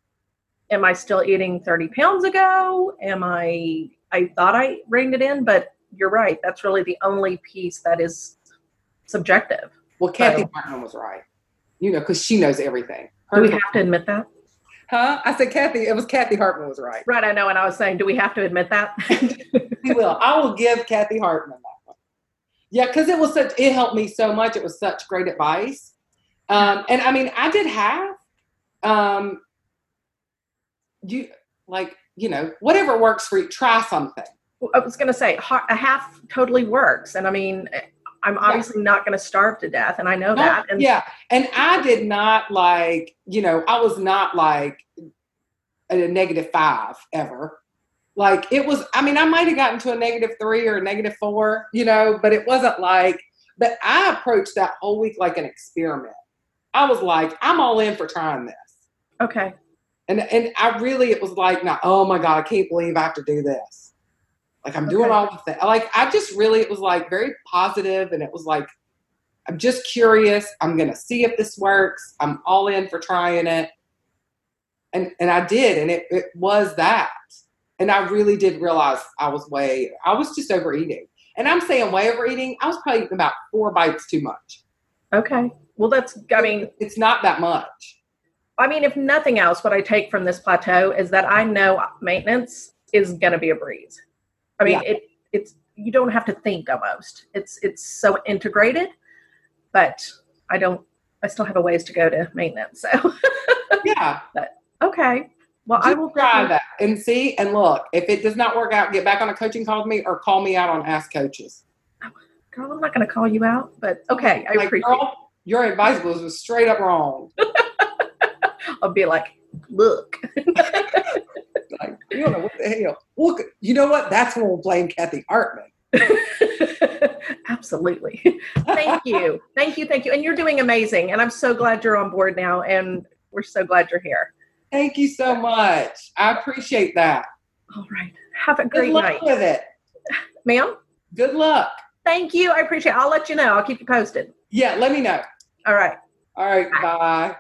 am I still eating thirty pounds ago? Am I, I thought I reined it in, but you're right. That's really the only piece that is subjective. Well, Kathy So- Hartman was right. You know, because she knows everything. Do we Her- have to admit that? huh? I said Kathy. It was Kathy Hartman was right. Right, I know. And I was saying, do we have to admit that? We will. I will give Kathy Hartman that one. Yeah, because it was such. It helped me so much. It was such great advice. Um, and I mean, I did have, um, you like, you know, whatever works for you. Try something. I was going to say ha- a half totally works. And I mean, I'm obviously not going to starve to death. And I know that. And Yeah. And I did not like, you know, I was not like at a negative five ever. Like it was, I mean, I might have gotten to a negative three or a negative four, you know, but it wasn't like, but I approached that whole week like an experiment. I was like, I'm all in for trying this. Okay. And and I really, it was like, now, oh my God, I can't believe I have to do this. Like I'm doing Okay. all the things. Like I just really, it was like very positive, and it was like, I'm just curious. I'm gonna see if this works. I'm all in for trying it. And and I did, and it, it was that. And I really did realize I was way, I was just overeating. And I'm saying way overeating, I was probably eating about four bites too much. Okay. Well, that's, I mean, it's not that much. I mean, if nothing else, what I take from this plateau is that I know maintenance is going to be a breeze. I mean, yeah. it it's, you don't have to think almost. It's, it's so integrated, but I don't, I still have a ways to go to maintenance. So yeah. But, okay. Well, Just I will try that and see. And look, if it does not work out, get back on a coaching call with me or call me out on Ask Coaches. Girl, I'm not going to call you out, but okay. I like, appreciate girl, it. Your advice was, was straight up wrong. I'll be like, look. Like, you don't know what the hell. Look, you know what? That's when we'll blame Kathy Hartman. Absolutely. Thank you. Thank you. Thank you. And you're doing amazing. And I'm so glad you're on board now. And we're so glad you're here. Thank you so much. I appreciate that. All right. Have a great Good luck night. with it. Ma'am? Good luck. Thank you. I appreciate it. I'll let you know. I'll keep you posted. Yeah, let me know. All right. All right. Bye. bye.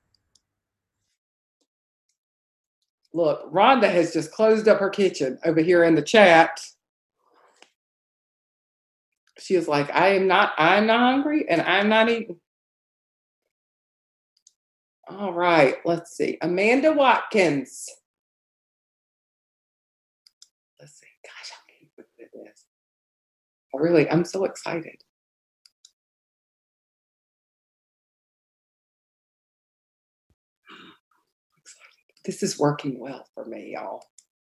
Look, Rhonda has just closed up her kitchen over here in the chat. She is like, I am not, I'm not hungry and I'm not eating. All right, let's see. Amanda Watkins. Let's see. Gosh, I can't believe this. I really, I'm so excited. This is working well for me, y'all.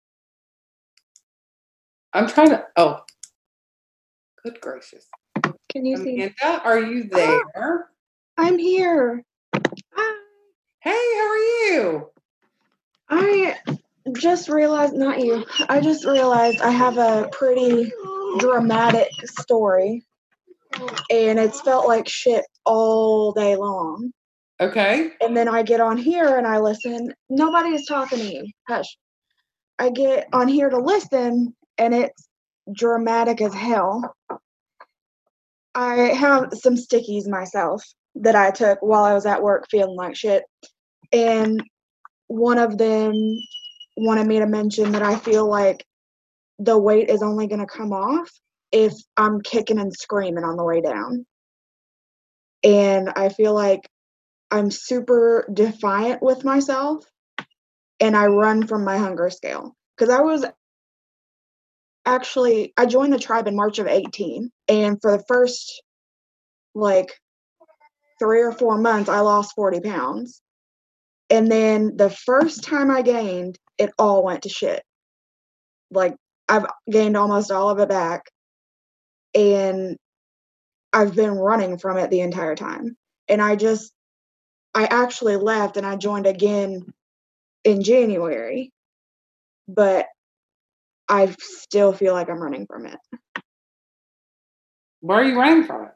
I'm trying to, oh, good gracious. Can you Amanda, see? are you there? Oh, I'm here. Hi. Hey, how are you? I just realized, not you, I just realized I have a pretty dramatic story, and it's felt like shit all day long. Okay. And then I get on here and I listen. Nobody is talking to you. Hush. I get on here to listen, and it's dramatic as hell. I have some stickies myself that I took while I was at work feeling like shit. And one of them wanted me to mention that I feel like the weight is only going to come off if I'm kicking and screaming on the way down. And I feel like I'm super defiant with myself, and I run from my hunger scale. Because I was actually, I joined the tribe in March of eighteen. And for the first, like, three or four months, I lost forty pounds. And then the first time I gained, it all went to shit. Like, I've gained almost all of it back. And I've been running from it the entire time. And I just, I actually left and I joined again in January. But I still feel like I'm running from it. Where are you running from it?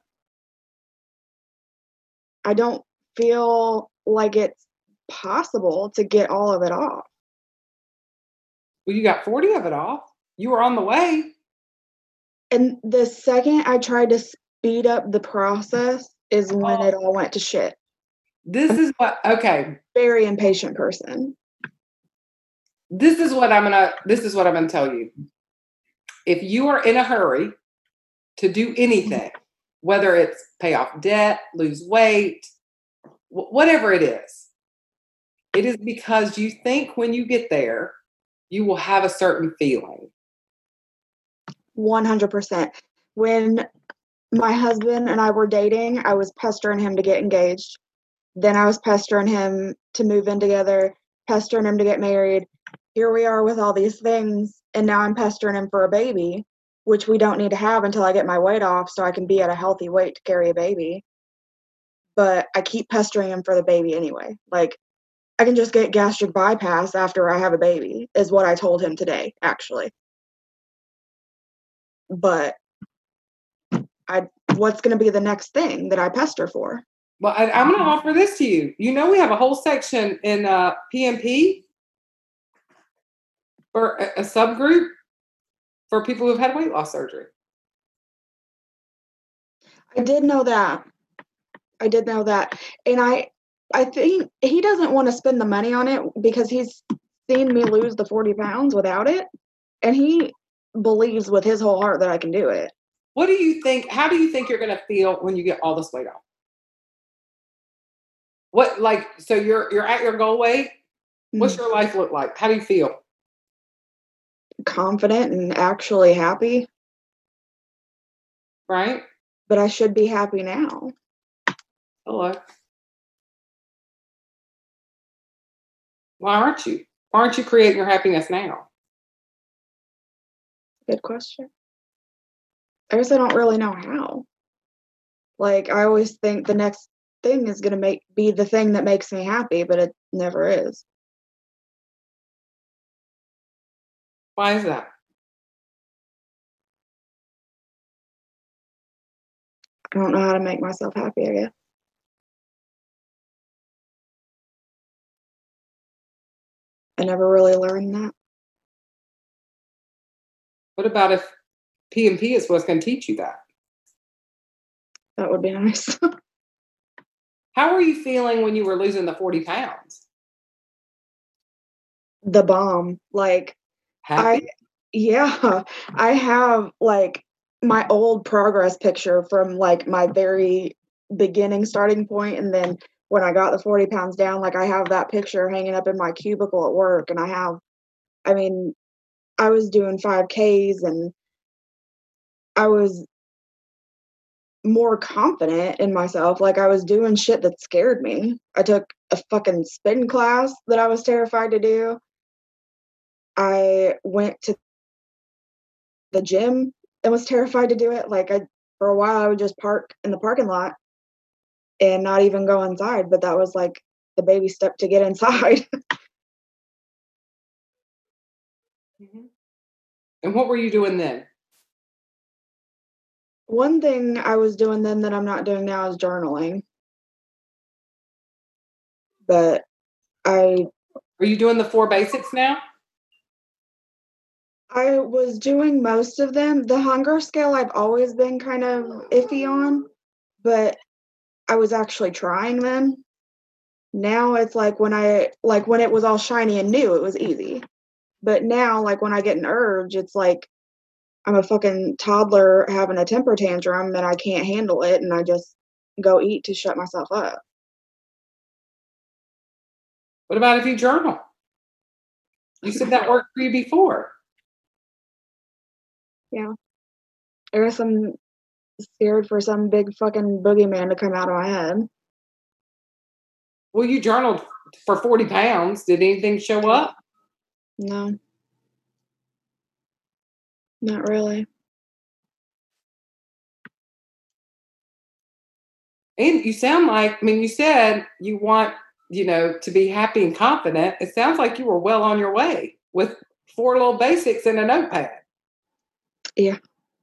I don't feel like it's possible to get all of it off. Well, you got forty of it off. You were on the way. And the second I tried to speed up the process is when it all went to shit. This is what, okay. Very impatient person. This is what I'm gonna, this is what I'm gonna tell you. If you are in a hurry to do anything, whether it's pay off debt, lose weight, wh- whatever it is, it is because you think when you get there, you will have a certain feeling. one hundred percent. When my husband and I were dating, I was pestering him to get engaged. Then I was pestering him to move in together, pestering him to get married. Here we are with all these things, and now I'm pestering him for a baby, which we don't need to have until I get my weight off so I can be at a healthy weight to carry a baby. But I keep pestering him for the baby anyway. Like, I can just get gastric bypass after I have a baby, is what I told him today, actually. But I, what's going to be the next thing that I pester for? Well, I, I'm going to offer this to you. You know, we have a whole section in uh, P M P for a, a subgroup for people who've had weight loss surgery. I did know that. I did know that. And I I think he doesn't want to spend the money on it because he's seen me lose the forty pounds without it. And he believes with his whole heart that I can do it. What do you think? How do you think you're going to feel when you get all this weight off? What, like, so you're you're at your goal weight? What's Mm. your life look like? How do you feel? Confident and actually happy, Right? but I should be happy now. Hello. Why aren't you? Why aren't you creating your happiness now? Good question. I guess I don't really know how. Like, I always think the next thing is going to make be the thing that makes me happy, but it never is. Why is that? I don't know how to make myself happy, I guess. I never really learned that. What about if P M P is what's going to teach you that? That would be nice. How were you feeling when you were losing the forty pounds? The bomb. Like, I, Happy? yeah, I have like my old progress picture from like my very beginning starting point, and then when I got the forty pounds down, like I have that picture hanging up in my cubicle at work, and I have, I mean, I was doing five Ks and I was more confident in myself. Like I was doing shit that scared me. I took a fucking spin class that I was terrified to do. I went to the gym and was terrified to do it. Like I, for a while, I would just park in the parking lot and not even go inside. But that was like the baby step to get inside. Mm-hmm. And what were you doing then? One thing I was doing then that I'm not doing now is journaling. But I Are you doing the four basics now? I was doing most of them. The hunger scale I've always been kind of iffy on, but I was actually trying them. Now it's like when I like when it was all shiny and new, it was easy. But now like when I get an urge, it's like I'm a fucking toddler having a temper tantrum and I can't handle it and I just go eat to shut myself up. What about if you journal? You said that worked for you before. Yeah. I guess I'm scared for some big fucking boogeyman to come out of my head. Well, you journaled for forty pounds. Did anything show up? No. Not really. And you sound like, I mean, you said you want, you know, to be happy and confident. It sounds like you were well on your way with four little basics and a notepad. Yeah.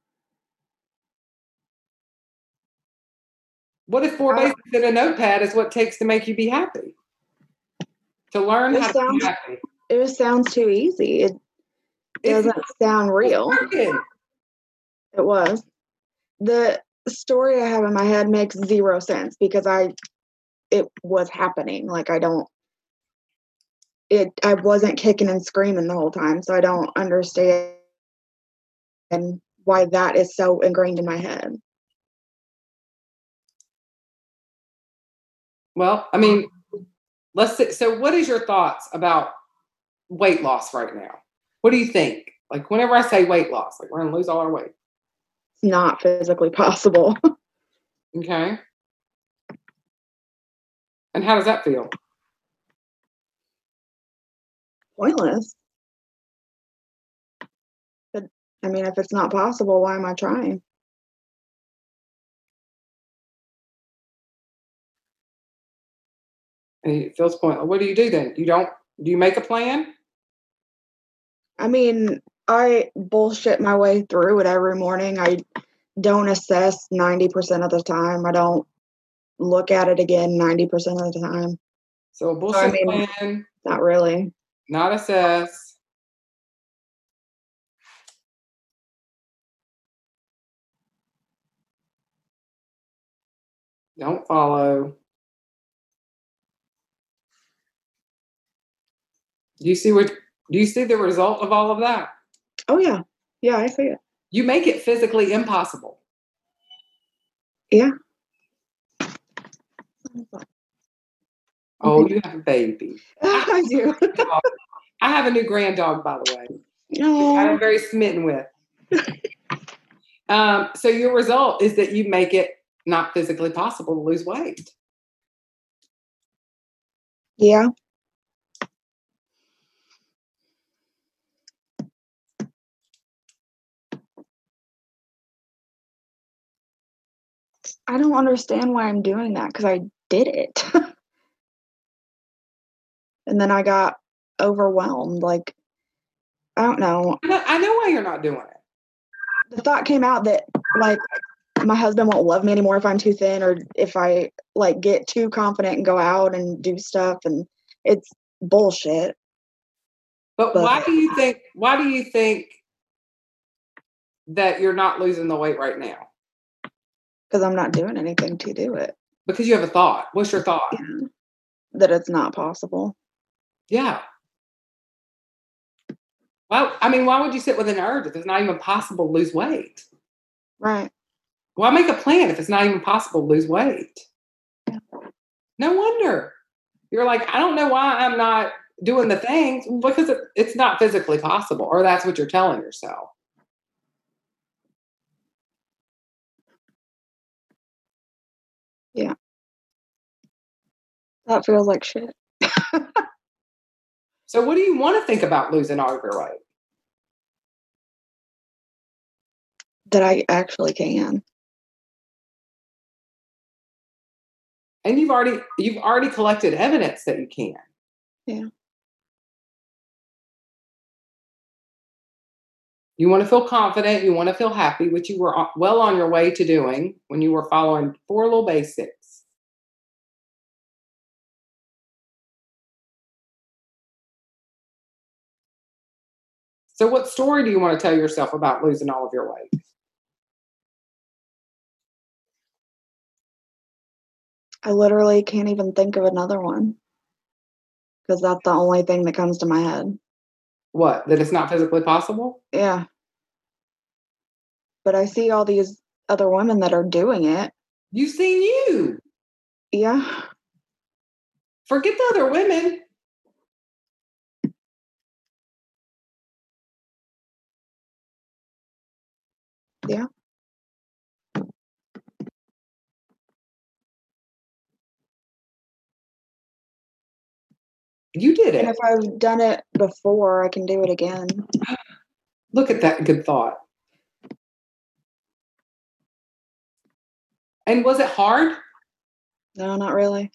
What if four Uh, basics and a notepad is what it takes to make you be happy? To learn It how to sounds be happy. it just sounds too easy. It It's doesn't sound real. working. It was. The story I have in my head makes zero sense because I it was happening. Like I don't it I wasn't kicking and screaming the whole time, so I don't understand why that is so ingrained in my head. Well, I mean, let's see. So what is your thoughts about weight loss right now? What do you think? Like whenever I say weight loss, like we're gonna lose all our weight. It's not physically possible. Okay. And how does that feel? Pointless. But I mean, if it's not possible, why am I trying? And it feels pointless. What do you do then? You don't do you make a plan? I mean, I bullshit my way through it every morning. I don't assess ninety percent of the time. I don't look at it again ninety percent of the time. So a bullshit I mean- plan, Not really. not assess. Don't follow. Do you see what? Do you see the result of all of that? Oh yeah. Yeah, I see it. You make it physically impossible. Yeah. Oh, you have a baby. I do. I have a new grand dog, by the way. No. I'm very smitten with. um, so your result is that you make it not physically possible to lose weight. Yeah. I don't understand why I'm doing that because I did it. And then I got overwhelmed. Like, I don't know. I know, I know why you're not doing it. The thought came out that, like, my husband won't love me anymore if I'm too thin or if I, like, get too confident and go out and do stuff. And it's bullshit. But, But- why do you think? Why do you think that you're not losing the weight right now? Because I'm not doing anything to do it. Because you have a thought. What's your thought? Yeah. That it's not possible. Yeah. Well, I mean, why would you sit with an urge if it's not even possible to lose weight? Right. Why make a plan if it's not even possible to lose weight? Yeah. No wonder. You're like, I don't know why I'm not doing the things because it, it's not physically possible, or that's what you're telling yourself. That feels like shit. So what do you want to think about losing all of your weight? That I actually can. And you've already you've already collected evidence that you can. Yeah. You want to feel confident, you want to feel happy, which you were well on your way to doing when you were following four little basics. So what story do you want to tell yourself about losing all of your weight? I literally can't even think of another one. Because that's the only thing that comes to my head. What? That it's not physically possible? Yeah. But I see all these other women that are doing it. You've seen you. Yeah. Forget the other women. Yeah. You did And it. if I've done it before, I can do it again. Look at that good thought. And was it hard? No, not really.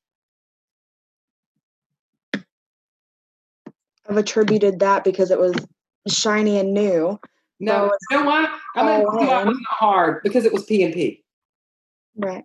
I've attributed that because it was shiny and new. No. So You know what? I'm going to all tell you why it in. was not hard because it was P and P. Right.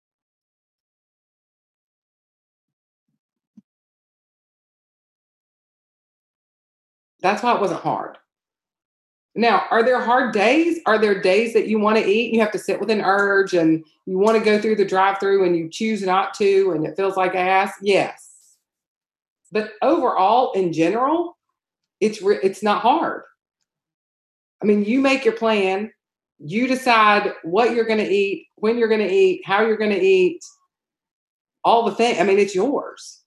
That's why it wasn't hard. Now, are there hard days? Are there days that you want to eat? You have to sit with an urge and you want to go through the drive-through and you choose not to and it feels like ass? Yes. But overall, in general, it's re- it's not hard. I mean, you make your plan. You decide what you're going to eat, when you're going to eat, how you're going to eat, all the things. I mean, it's yours.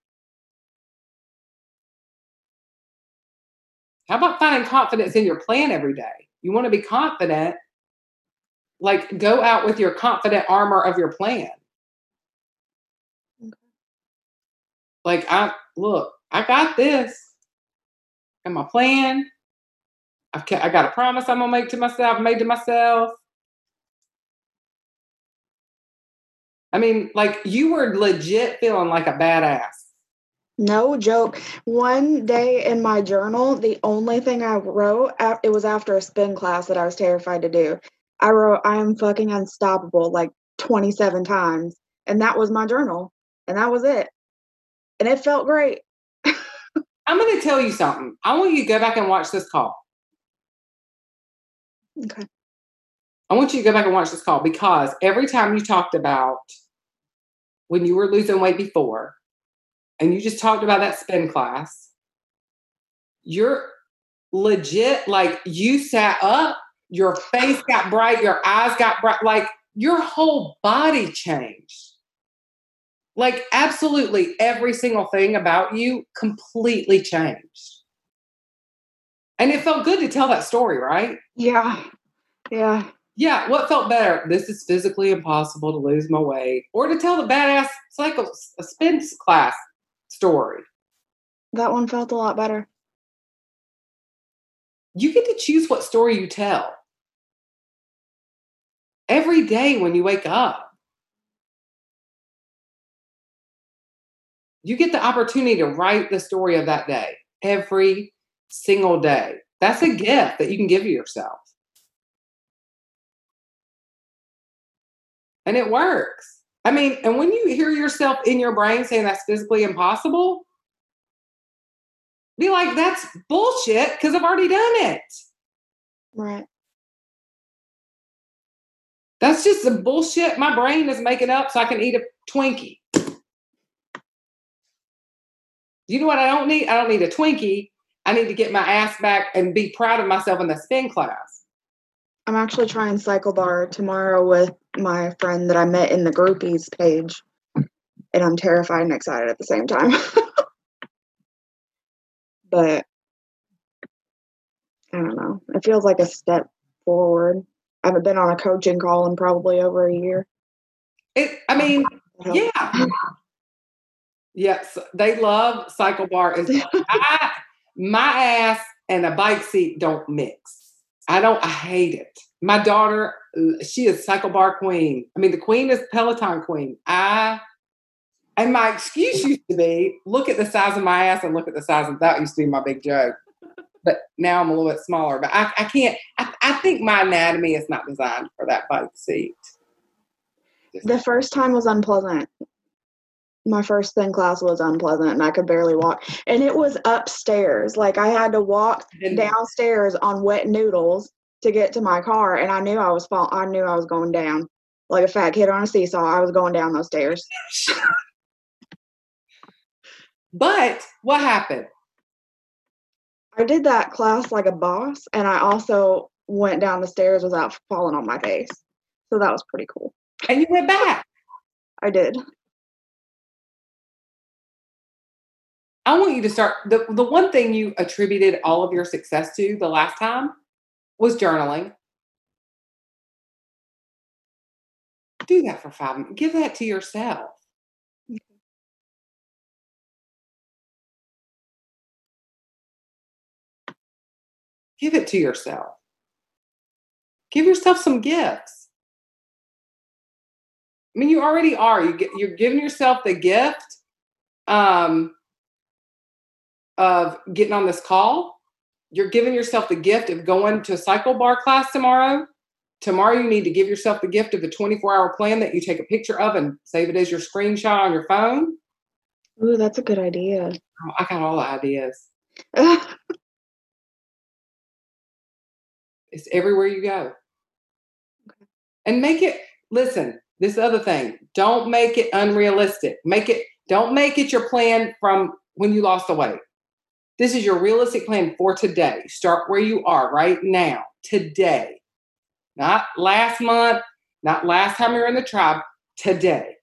How about finding confidence in your plan every day? You want to be confident, like go out with your confident armor of your plan. Okay. Like, I look, I got this. And my plan. I've ca- I got a promise I'm gonna make to myself, made to myself. I mean, like you were legit feeling like a badass. No joke. One day in my journal, the only thing I wrote, af- it was after a spin class that I was terrified to do. I wrote, I am fucking unstoppable like twenty-seven times. And that was my journal. And that was it. And it felt great. I'm going to tell you something. I want you to go back and watch this call. Okay. I want you to go back and watch this call because every time you talked about when you were losing weight before and you just talked about that spin class, you're legit, like you sat up, your face got bright, your eyes got bright, like your whole body changed. Like absolutely every single thing about you completely changed. And it felt good to tell that story, right? Yeah. Yeah. Yeah. What felt better? This is physically impossible to lose my weight, or to tell the badass cycle spin class story. That one felt a lot better. You get to choose what story you tell every day when you wake up. You get the opportunity to write the story of that day every single day. That's a gift that you can give yourself. And it works. I mean, and when you hear yourself in your brain saying that's physically impossible, be like, that's bullshit because I've already done it. Right. That's just the bullshit my brain is making up so I can eat a Twinkie. You know what I don't need? I don't need a Twinkie. I need to get my ass back and be proud of myself in the spin class. I'm actually trying Cycle Bar tomorrow with my friend that I met in the groupies page. And I'm terrified and excited at the same time. But I don't know. It feels like a step forward. I haven't been on a coaching call in probably over a year. It, I mean, yeah. Yes, they love Cycle Bar. Is I, my ass and a bike seat don't mix. I don't, I hate it. My daughter, she is Cycle Bar queen. I mean, the queen is Peloton queen. I, and my excuse used to be, look at the size of my ass and look at the size of that used to be my big joke. But now I'm a little bit smaller. But I, I can't, I, I think my anatomy is not designed for that bike seat. The first time was unpleasant. My first spin class was unpleasant and I could barely walk. And it was upstairs. Like I had to walk downstairs on wet noodles to get to my car. And I knew I was fall- I knew I was going down. Like a fat kid on a seesaw, I was going down those stairs. But what happened? I did that class like a boss. And I also went down the stairs without falling on my face. So that was pretty cool. And you went back. I did. I want you to start, the, the one thing you attributed all of your success to the last time was journaling. Do that for five minutes. Give that to yourself. Give it to yourself. Give yourself some gifts. I mean, you already are. You get, you're giving yourself the gift um, of getting on this call. You're giving yourself the gift of going to a Cycle Bar class tomorrow. Tomorrow, you need to give yourself the gift of a twenty-four hour plan that you take a picture of and save it as your screenshot on your phone. Ooh, that's a good idea. Oh, I got all the ideas. It's everywhere you go. Okay. And make it, listen, this other thing, don't make it unrealistic. Make it, don't make it your plan from when you lost the weight. This is your realistic plan for today. Start where you are right now, today. Not last month, not last time you were in the tribe, today.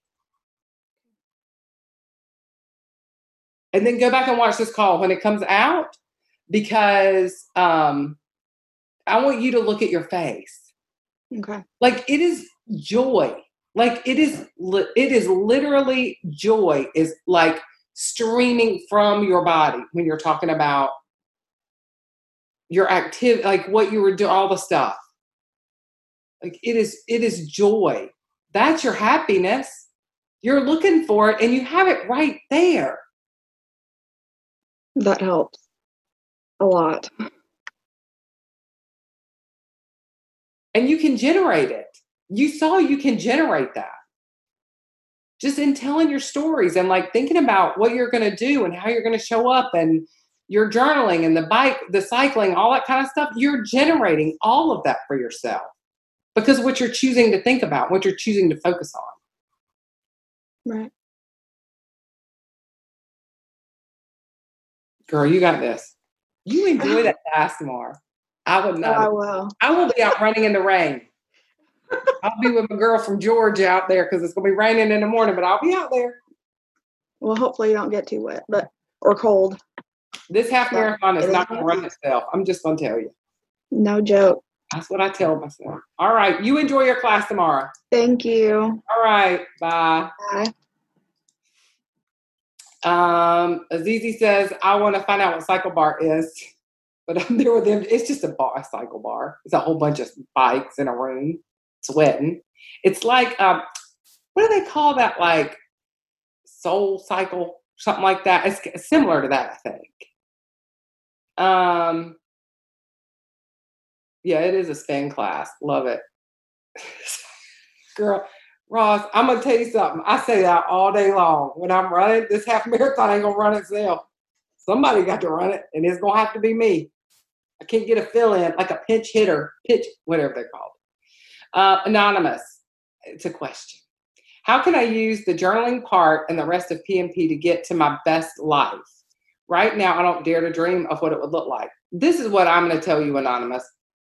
And then go back and watch this call when it comes out, because um, I want you to look at your face. Okay. Like it is joy. Like it is, it is literally joy is like streaming from your body when you're talking about your activity, like what you were doing, all the stuff. Like it is, it is joy. That's your happiness. You're looking for it and you have it right there. That helps a lot. And you can generate it. You saw you can generate that. just in telling your stories and like thinking about what you're going to do and how you're going to show up and your journaling and the bike, the cycling, all that kind of stuff, you're generating all of that for yourself because what you're choosing to think about, what you're choosing to focus on. Right. Girl, you got this. You enjoy that class tomorrow. I would Oh, not. I will. I will be out running in the rain. I'll be with my girl from Georgia out there because it's going to be raining in the morning, but I'll be out there. Well, hopefully you don't get too wet, but or cold. This half marathon is It is not going to what it run itself. I'm just going to tell you. No joke. That's what I tell myself. All right. You enjoy your class tomorrow. Thank you. All right. Bye. Bye. Um, Azizi says, I want to find out what Cycle Bar is, but I'm there with them. It's just a bar, a cycle bar. It's a whole bunch of bikes in a room, sweating. It's like, um, what do they call that? Like Soul Cycle, something like that. It's similar to that, I think. Um, yeah, it is a spin class. Love it. Girl, Ross, I'm going to tell you something. I say that all day long. When I'm running, this half marathon ain't going to run itself. Somebody got to run it, and it's going to have to be me. I can't get a fill in, like a pinch hitter, pitch, whatever they're called. Uh, anonymous, it's a question. How can I use the journaling part and the rest of P M P to get to my best life? Right now, I don't dare to dream of what it would look like. This is what I'm going to tell you, anonymous.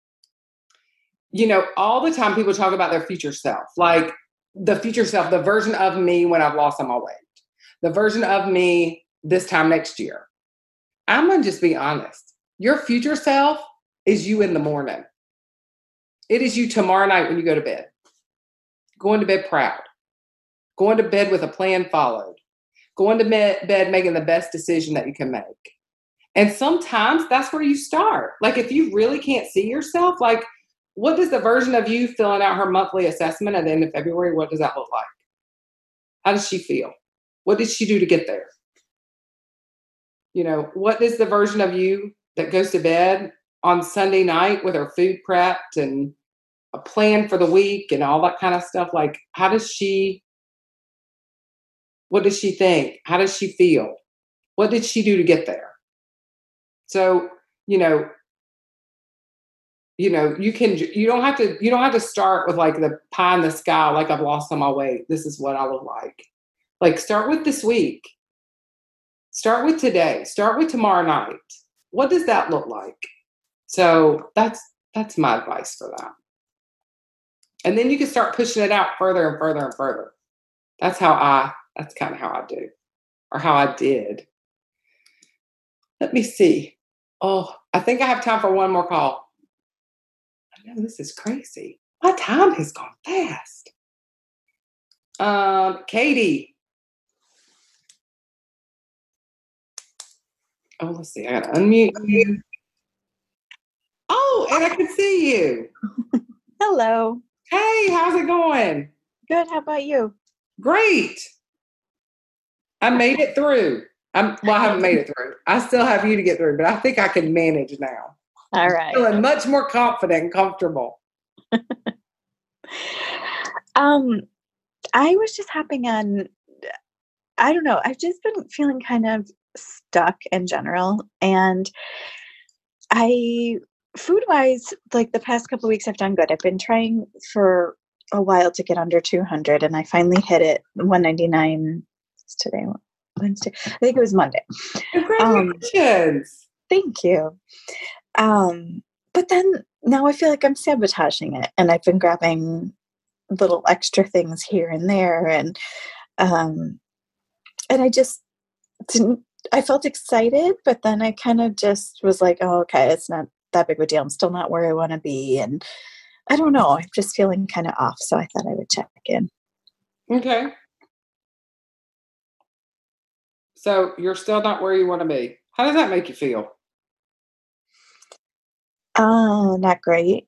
You know, all the time people talk about their future self, like the future self, the version of me when I've lost all my weight, the version of me this time next year. I'm going to just be honest. Your future self is you in the morning. It is you tomorrow night when you go to bed. Going to bed proud. Going to bed with a plan followed. Going to bed making the best decision that you can make. And sometimes that's where you start. Like if you really can't see yourself, like what does the version of you filling out her monthly assessment at the end of February, what does that look like? How does she feel? What did she do to get there? You know, what is the version of you that goes to bed on Sunday night with her food prepped and a plan for the week and all that kind of stuff? Like, how does she, what does she think? How does she feel? What did she do to get there? So, you know, you know, you can, you don't have to, you don't have to start with like the pie in the sky, like I've lost all my weight. This is what I look like. Like start with this week. Start with today. Start with tomorrow night. What does that look like? So that's, that's my advice for that. And then you can start pushing it out further and further and further. That's how I, that's kind of how I do, or how I did. Let me see. Oh, I think I have time for one more call. I know this is crazy. My time has gone fast. Um, Katie. Oh, let's see. I gotta unmute you. Oh, and I can see you. Hello. Hey, how's it going? Good. How about you? Great. I made it through. I'm well, I haven't made it through. I still have you to get through, but I think I can manage now. All right. I'm feeling much more confident and comfortable. um, I was just hopping on. I don't know. I've just been feeling kind of stuck in general, and I, food wise, like the past couple of weeks, I've done good. I've been trying for a while to get under two hundred, and I finally hit it. one ninety-nine. It's today, Wednesday. I think it was Monday. Congratulations. Um, thank you. Um, but then now I feel like I'm sabotaging it, and I've been grabbing little extra things here and there, and um, and I just didn't. I felt excited, but then I kind of just was like, "Oh, okay, it's not that big of a deal. I'm still not where I want to be," and I don't know. I'm just feeling kind of off, so I thought I would check in. Okay. So you're still not where you want to be. How does that make you feel? Uh, not great.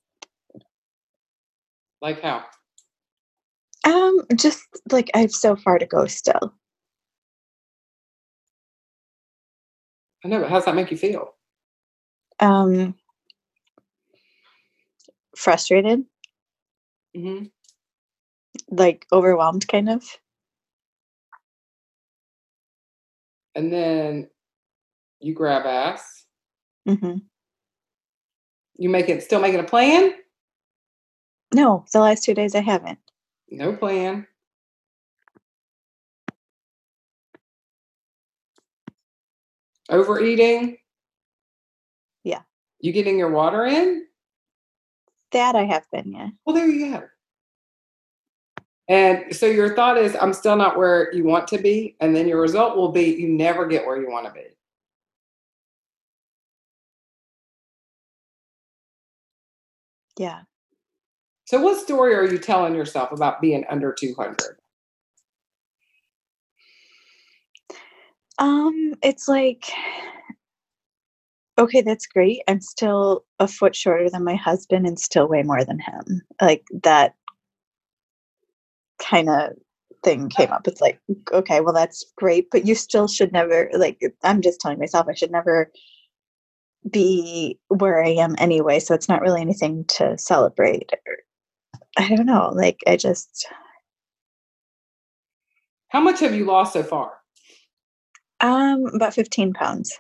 Like how? Um, just like I have so far to go still. I know, but how does that make you feel? Um, frustrated. Mm-hmm. Like overwhelmed, kind of. And then you grab ass. Mm-hmm. You make it, still making a plan? No, the last two days I haven't. No plan. Overeating? Yeah. You getting your water in? That I have been, yeah. Well, there you go. And so your thought is, I'm still not where you want to be. And then your result will be, you never get where you want to be. Yeah. So what story are you telling yourself about being under two hundred? Um, it's like, okay, that's great. I'm still a foot shorter than my husband and still way more than him. Like that kind of thing came up. It's like, okay, well, that's great, but you still should never, like, I'm just telling myself I should never be where I am anyway. So it's not really anything to celebrate. I don't know. Like, I just. How much have you lost so far? Um, about fifteen pounds.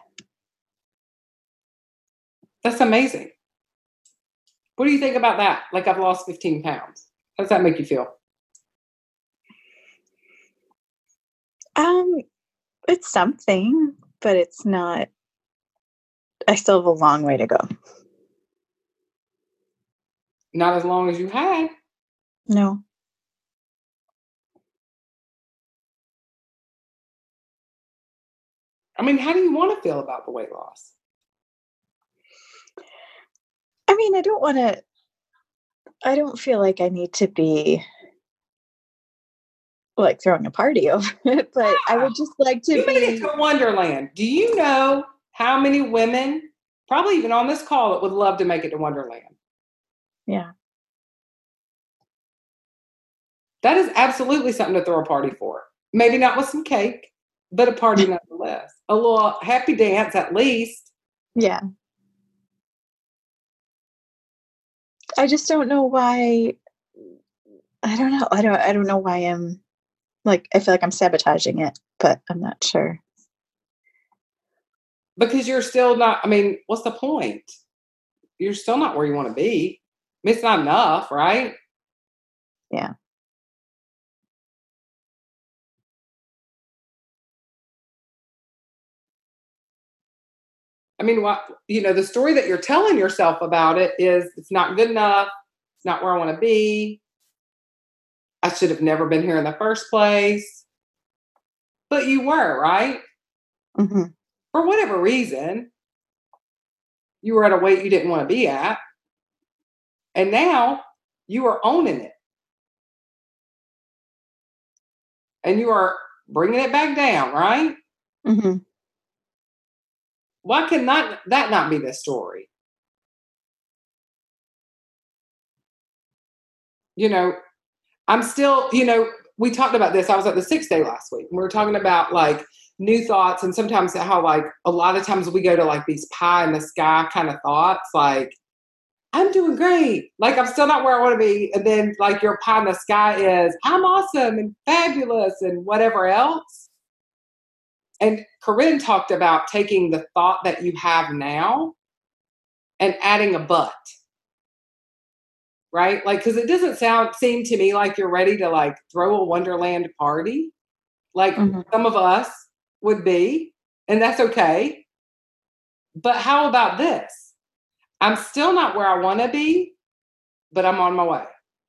That's amazing. What do you think about that? Like, I've lost fifteen pounds. How does that make you feel? Um, it's something, but it's not. I still have a long way to go. Not as long as you had. No. I mean, how do you want to feel about the weight loss? I mean, I don't want to, I don't feel like I need to be like throwing a party over it, but yeah. I would just like to you be. You made it to Wonderland. Do you know how many women, probably even on this call, that would love to make it to Wonderland? Yeah. That is absolutely something to throw a party for. Maybe not with some cake, but a party nonetheless. A little happy dance at least. Yeah. I just don't know why. I don't know. I don't. I don't know why I'm like. I feel like I'm sabotaging it, but I'm not sure. Because you're still not. I mean, what's the point? You're still not where you want to be. I mean, it's not enough, right? Yeah. I mean, what you know, the story that you're telling yourself about it is it's not good enough. It's not where I want to be. I should have never been here in the first place. But you were, right? Mm-hmm. For whatever reason, you were at a weight you didn't want to be at. And now you are owning it. And you are bringing it back down, right? Mm-hmm. Why can not, that not be the story? You know, I'm still, you know, we talked about this. I was at the six day last week. And we were talking about like new thoughts and sometimes how like a lot of times we go to like these pie in the sky kind of thoughts, like, I'm doing great. Like, I'm still not where I want to be. And then like your pie in the sky is, I'm awesome and fabulous and whatever else. And Corinne talked about taking the thought that you have now and adding a but. Right? Like, because it doesn't sound seem to me like you're ready to like throw a Wonderland party. Like mm-hmm. some of us would be, and that's okay. But how about this? I'm still not where I want to be, but I'm on my way.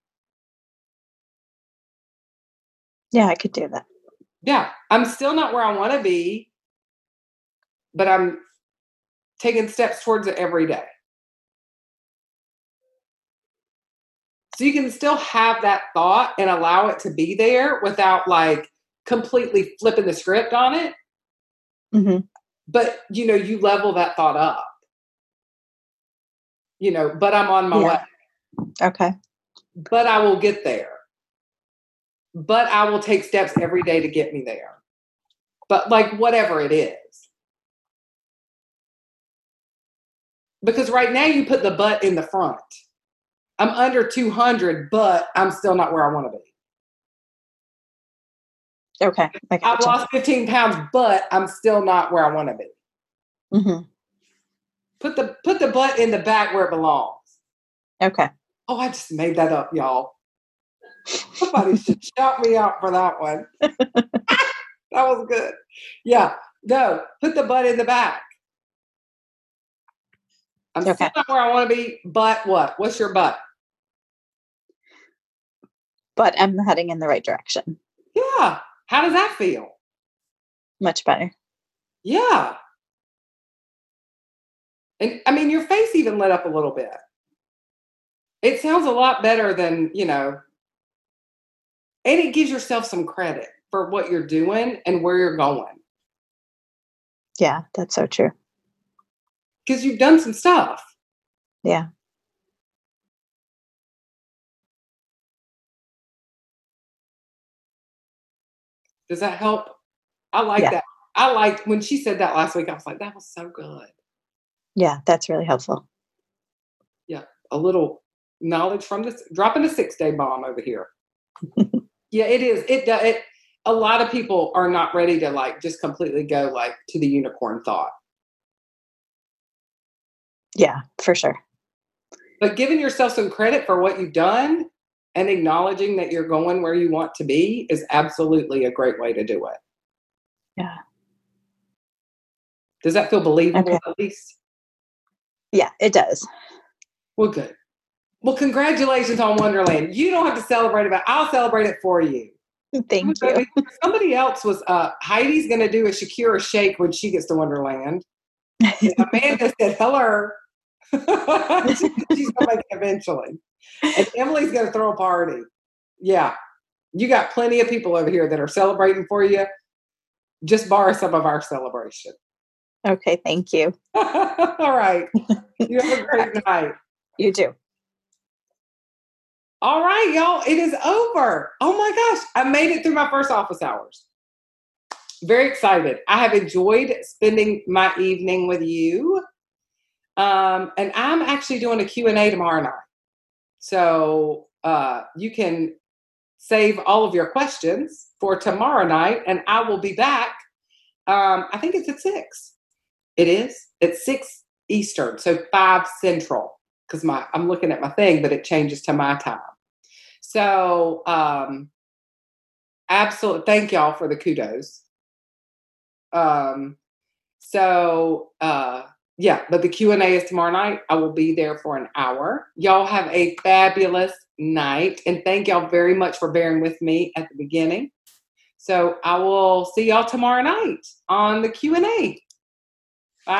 Yeah, I could do that. Yeah, I'm still not where I want to be, but I'm taking steps towards it every day. So you can still have that thought and allow it to be there without like completely flipping the script on it. Mm-hmm. But, you know, you level that thought up. You know, but I'm on my yeah. way. Okay. But I will get there. But I will take steps every day to get me there. But like whatever it is. Because right now you put the but in the front. I'm under two hundred, but I'm still not where I want to be. Okay. I I've gotcha. lost fifteen pounds, but I'm still not where I want to be. Mm-hmm. Put the put the butt in the back where it belongs. Okay. Oh, I just made that up, y'all. Somebody should shout me out for that one. That was good. Yeah. No, put the butt in the back. I'm Okay. still not where I want to be, but what? What's your butt? But I'm heading in the right direction. Yeah. How does that feel? Much better. Yeah. And I mean, your face even lit up a little bit. It sounds a lot better than, you know, and it gives yourself some credit for what you're doing and where you're going. Yeah, that's so true. Because you've done some stuff. Yeah. Does that help? I like Yeah. that. I liked when she said that last week. I was like, that was so good. Yeah, that's really helpful. Yeah. A little knowledge from this, dropping a six day bomb over here. Yeah, it is. It, it, a lot of people are not ready to like just completely go like to the unicorn thought. Yeah, for sure. But giving yourself some credit for what you've done and acknowledging that you're going where you want to be is absolutely a great way to do it. Yeah. Does that feel believable Okay. at least? Yeah, it does. Well, good. Well, congratulations on Wonderland. You don't have to celebrate it, but I'll celebrate it for you. Thank you. Somebody else was, uh, Heidi's going to do a Shakira shake when she gets to Wonderland. And Amanda said, hello. She's going to make it eventually. And Emily's going to throw a party. Yeah. You got plenty of people over here that are celebrating for you. Just borrow some of our celebration. Okay, thank you. All right. You have a great night. You too. All right, y'all. It is over. Oh my gosh. I made it through my first office hours. Very excited. I have enjoyed spending my evening with you. Um, and I'm actually doing a Q and A tomorrow night. So uh, you can save all of your questions for tomorrow night, and I will be back. Um, I think it's at six. It is. It's six Eastern, so five Central, because my I'm looking at my thing, but it changes to my time. So um, absolutely, thank y'all for the kudos. Um, so uh, yeah, but the Q and A is tomorrow night. I will be there for an hour. Y'all have a fabulous night, and thank y'all very much for bearing with me at the beginning. So I will see y'all tomorrow night on the Q and A.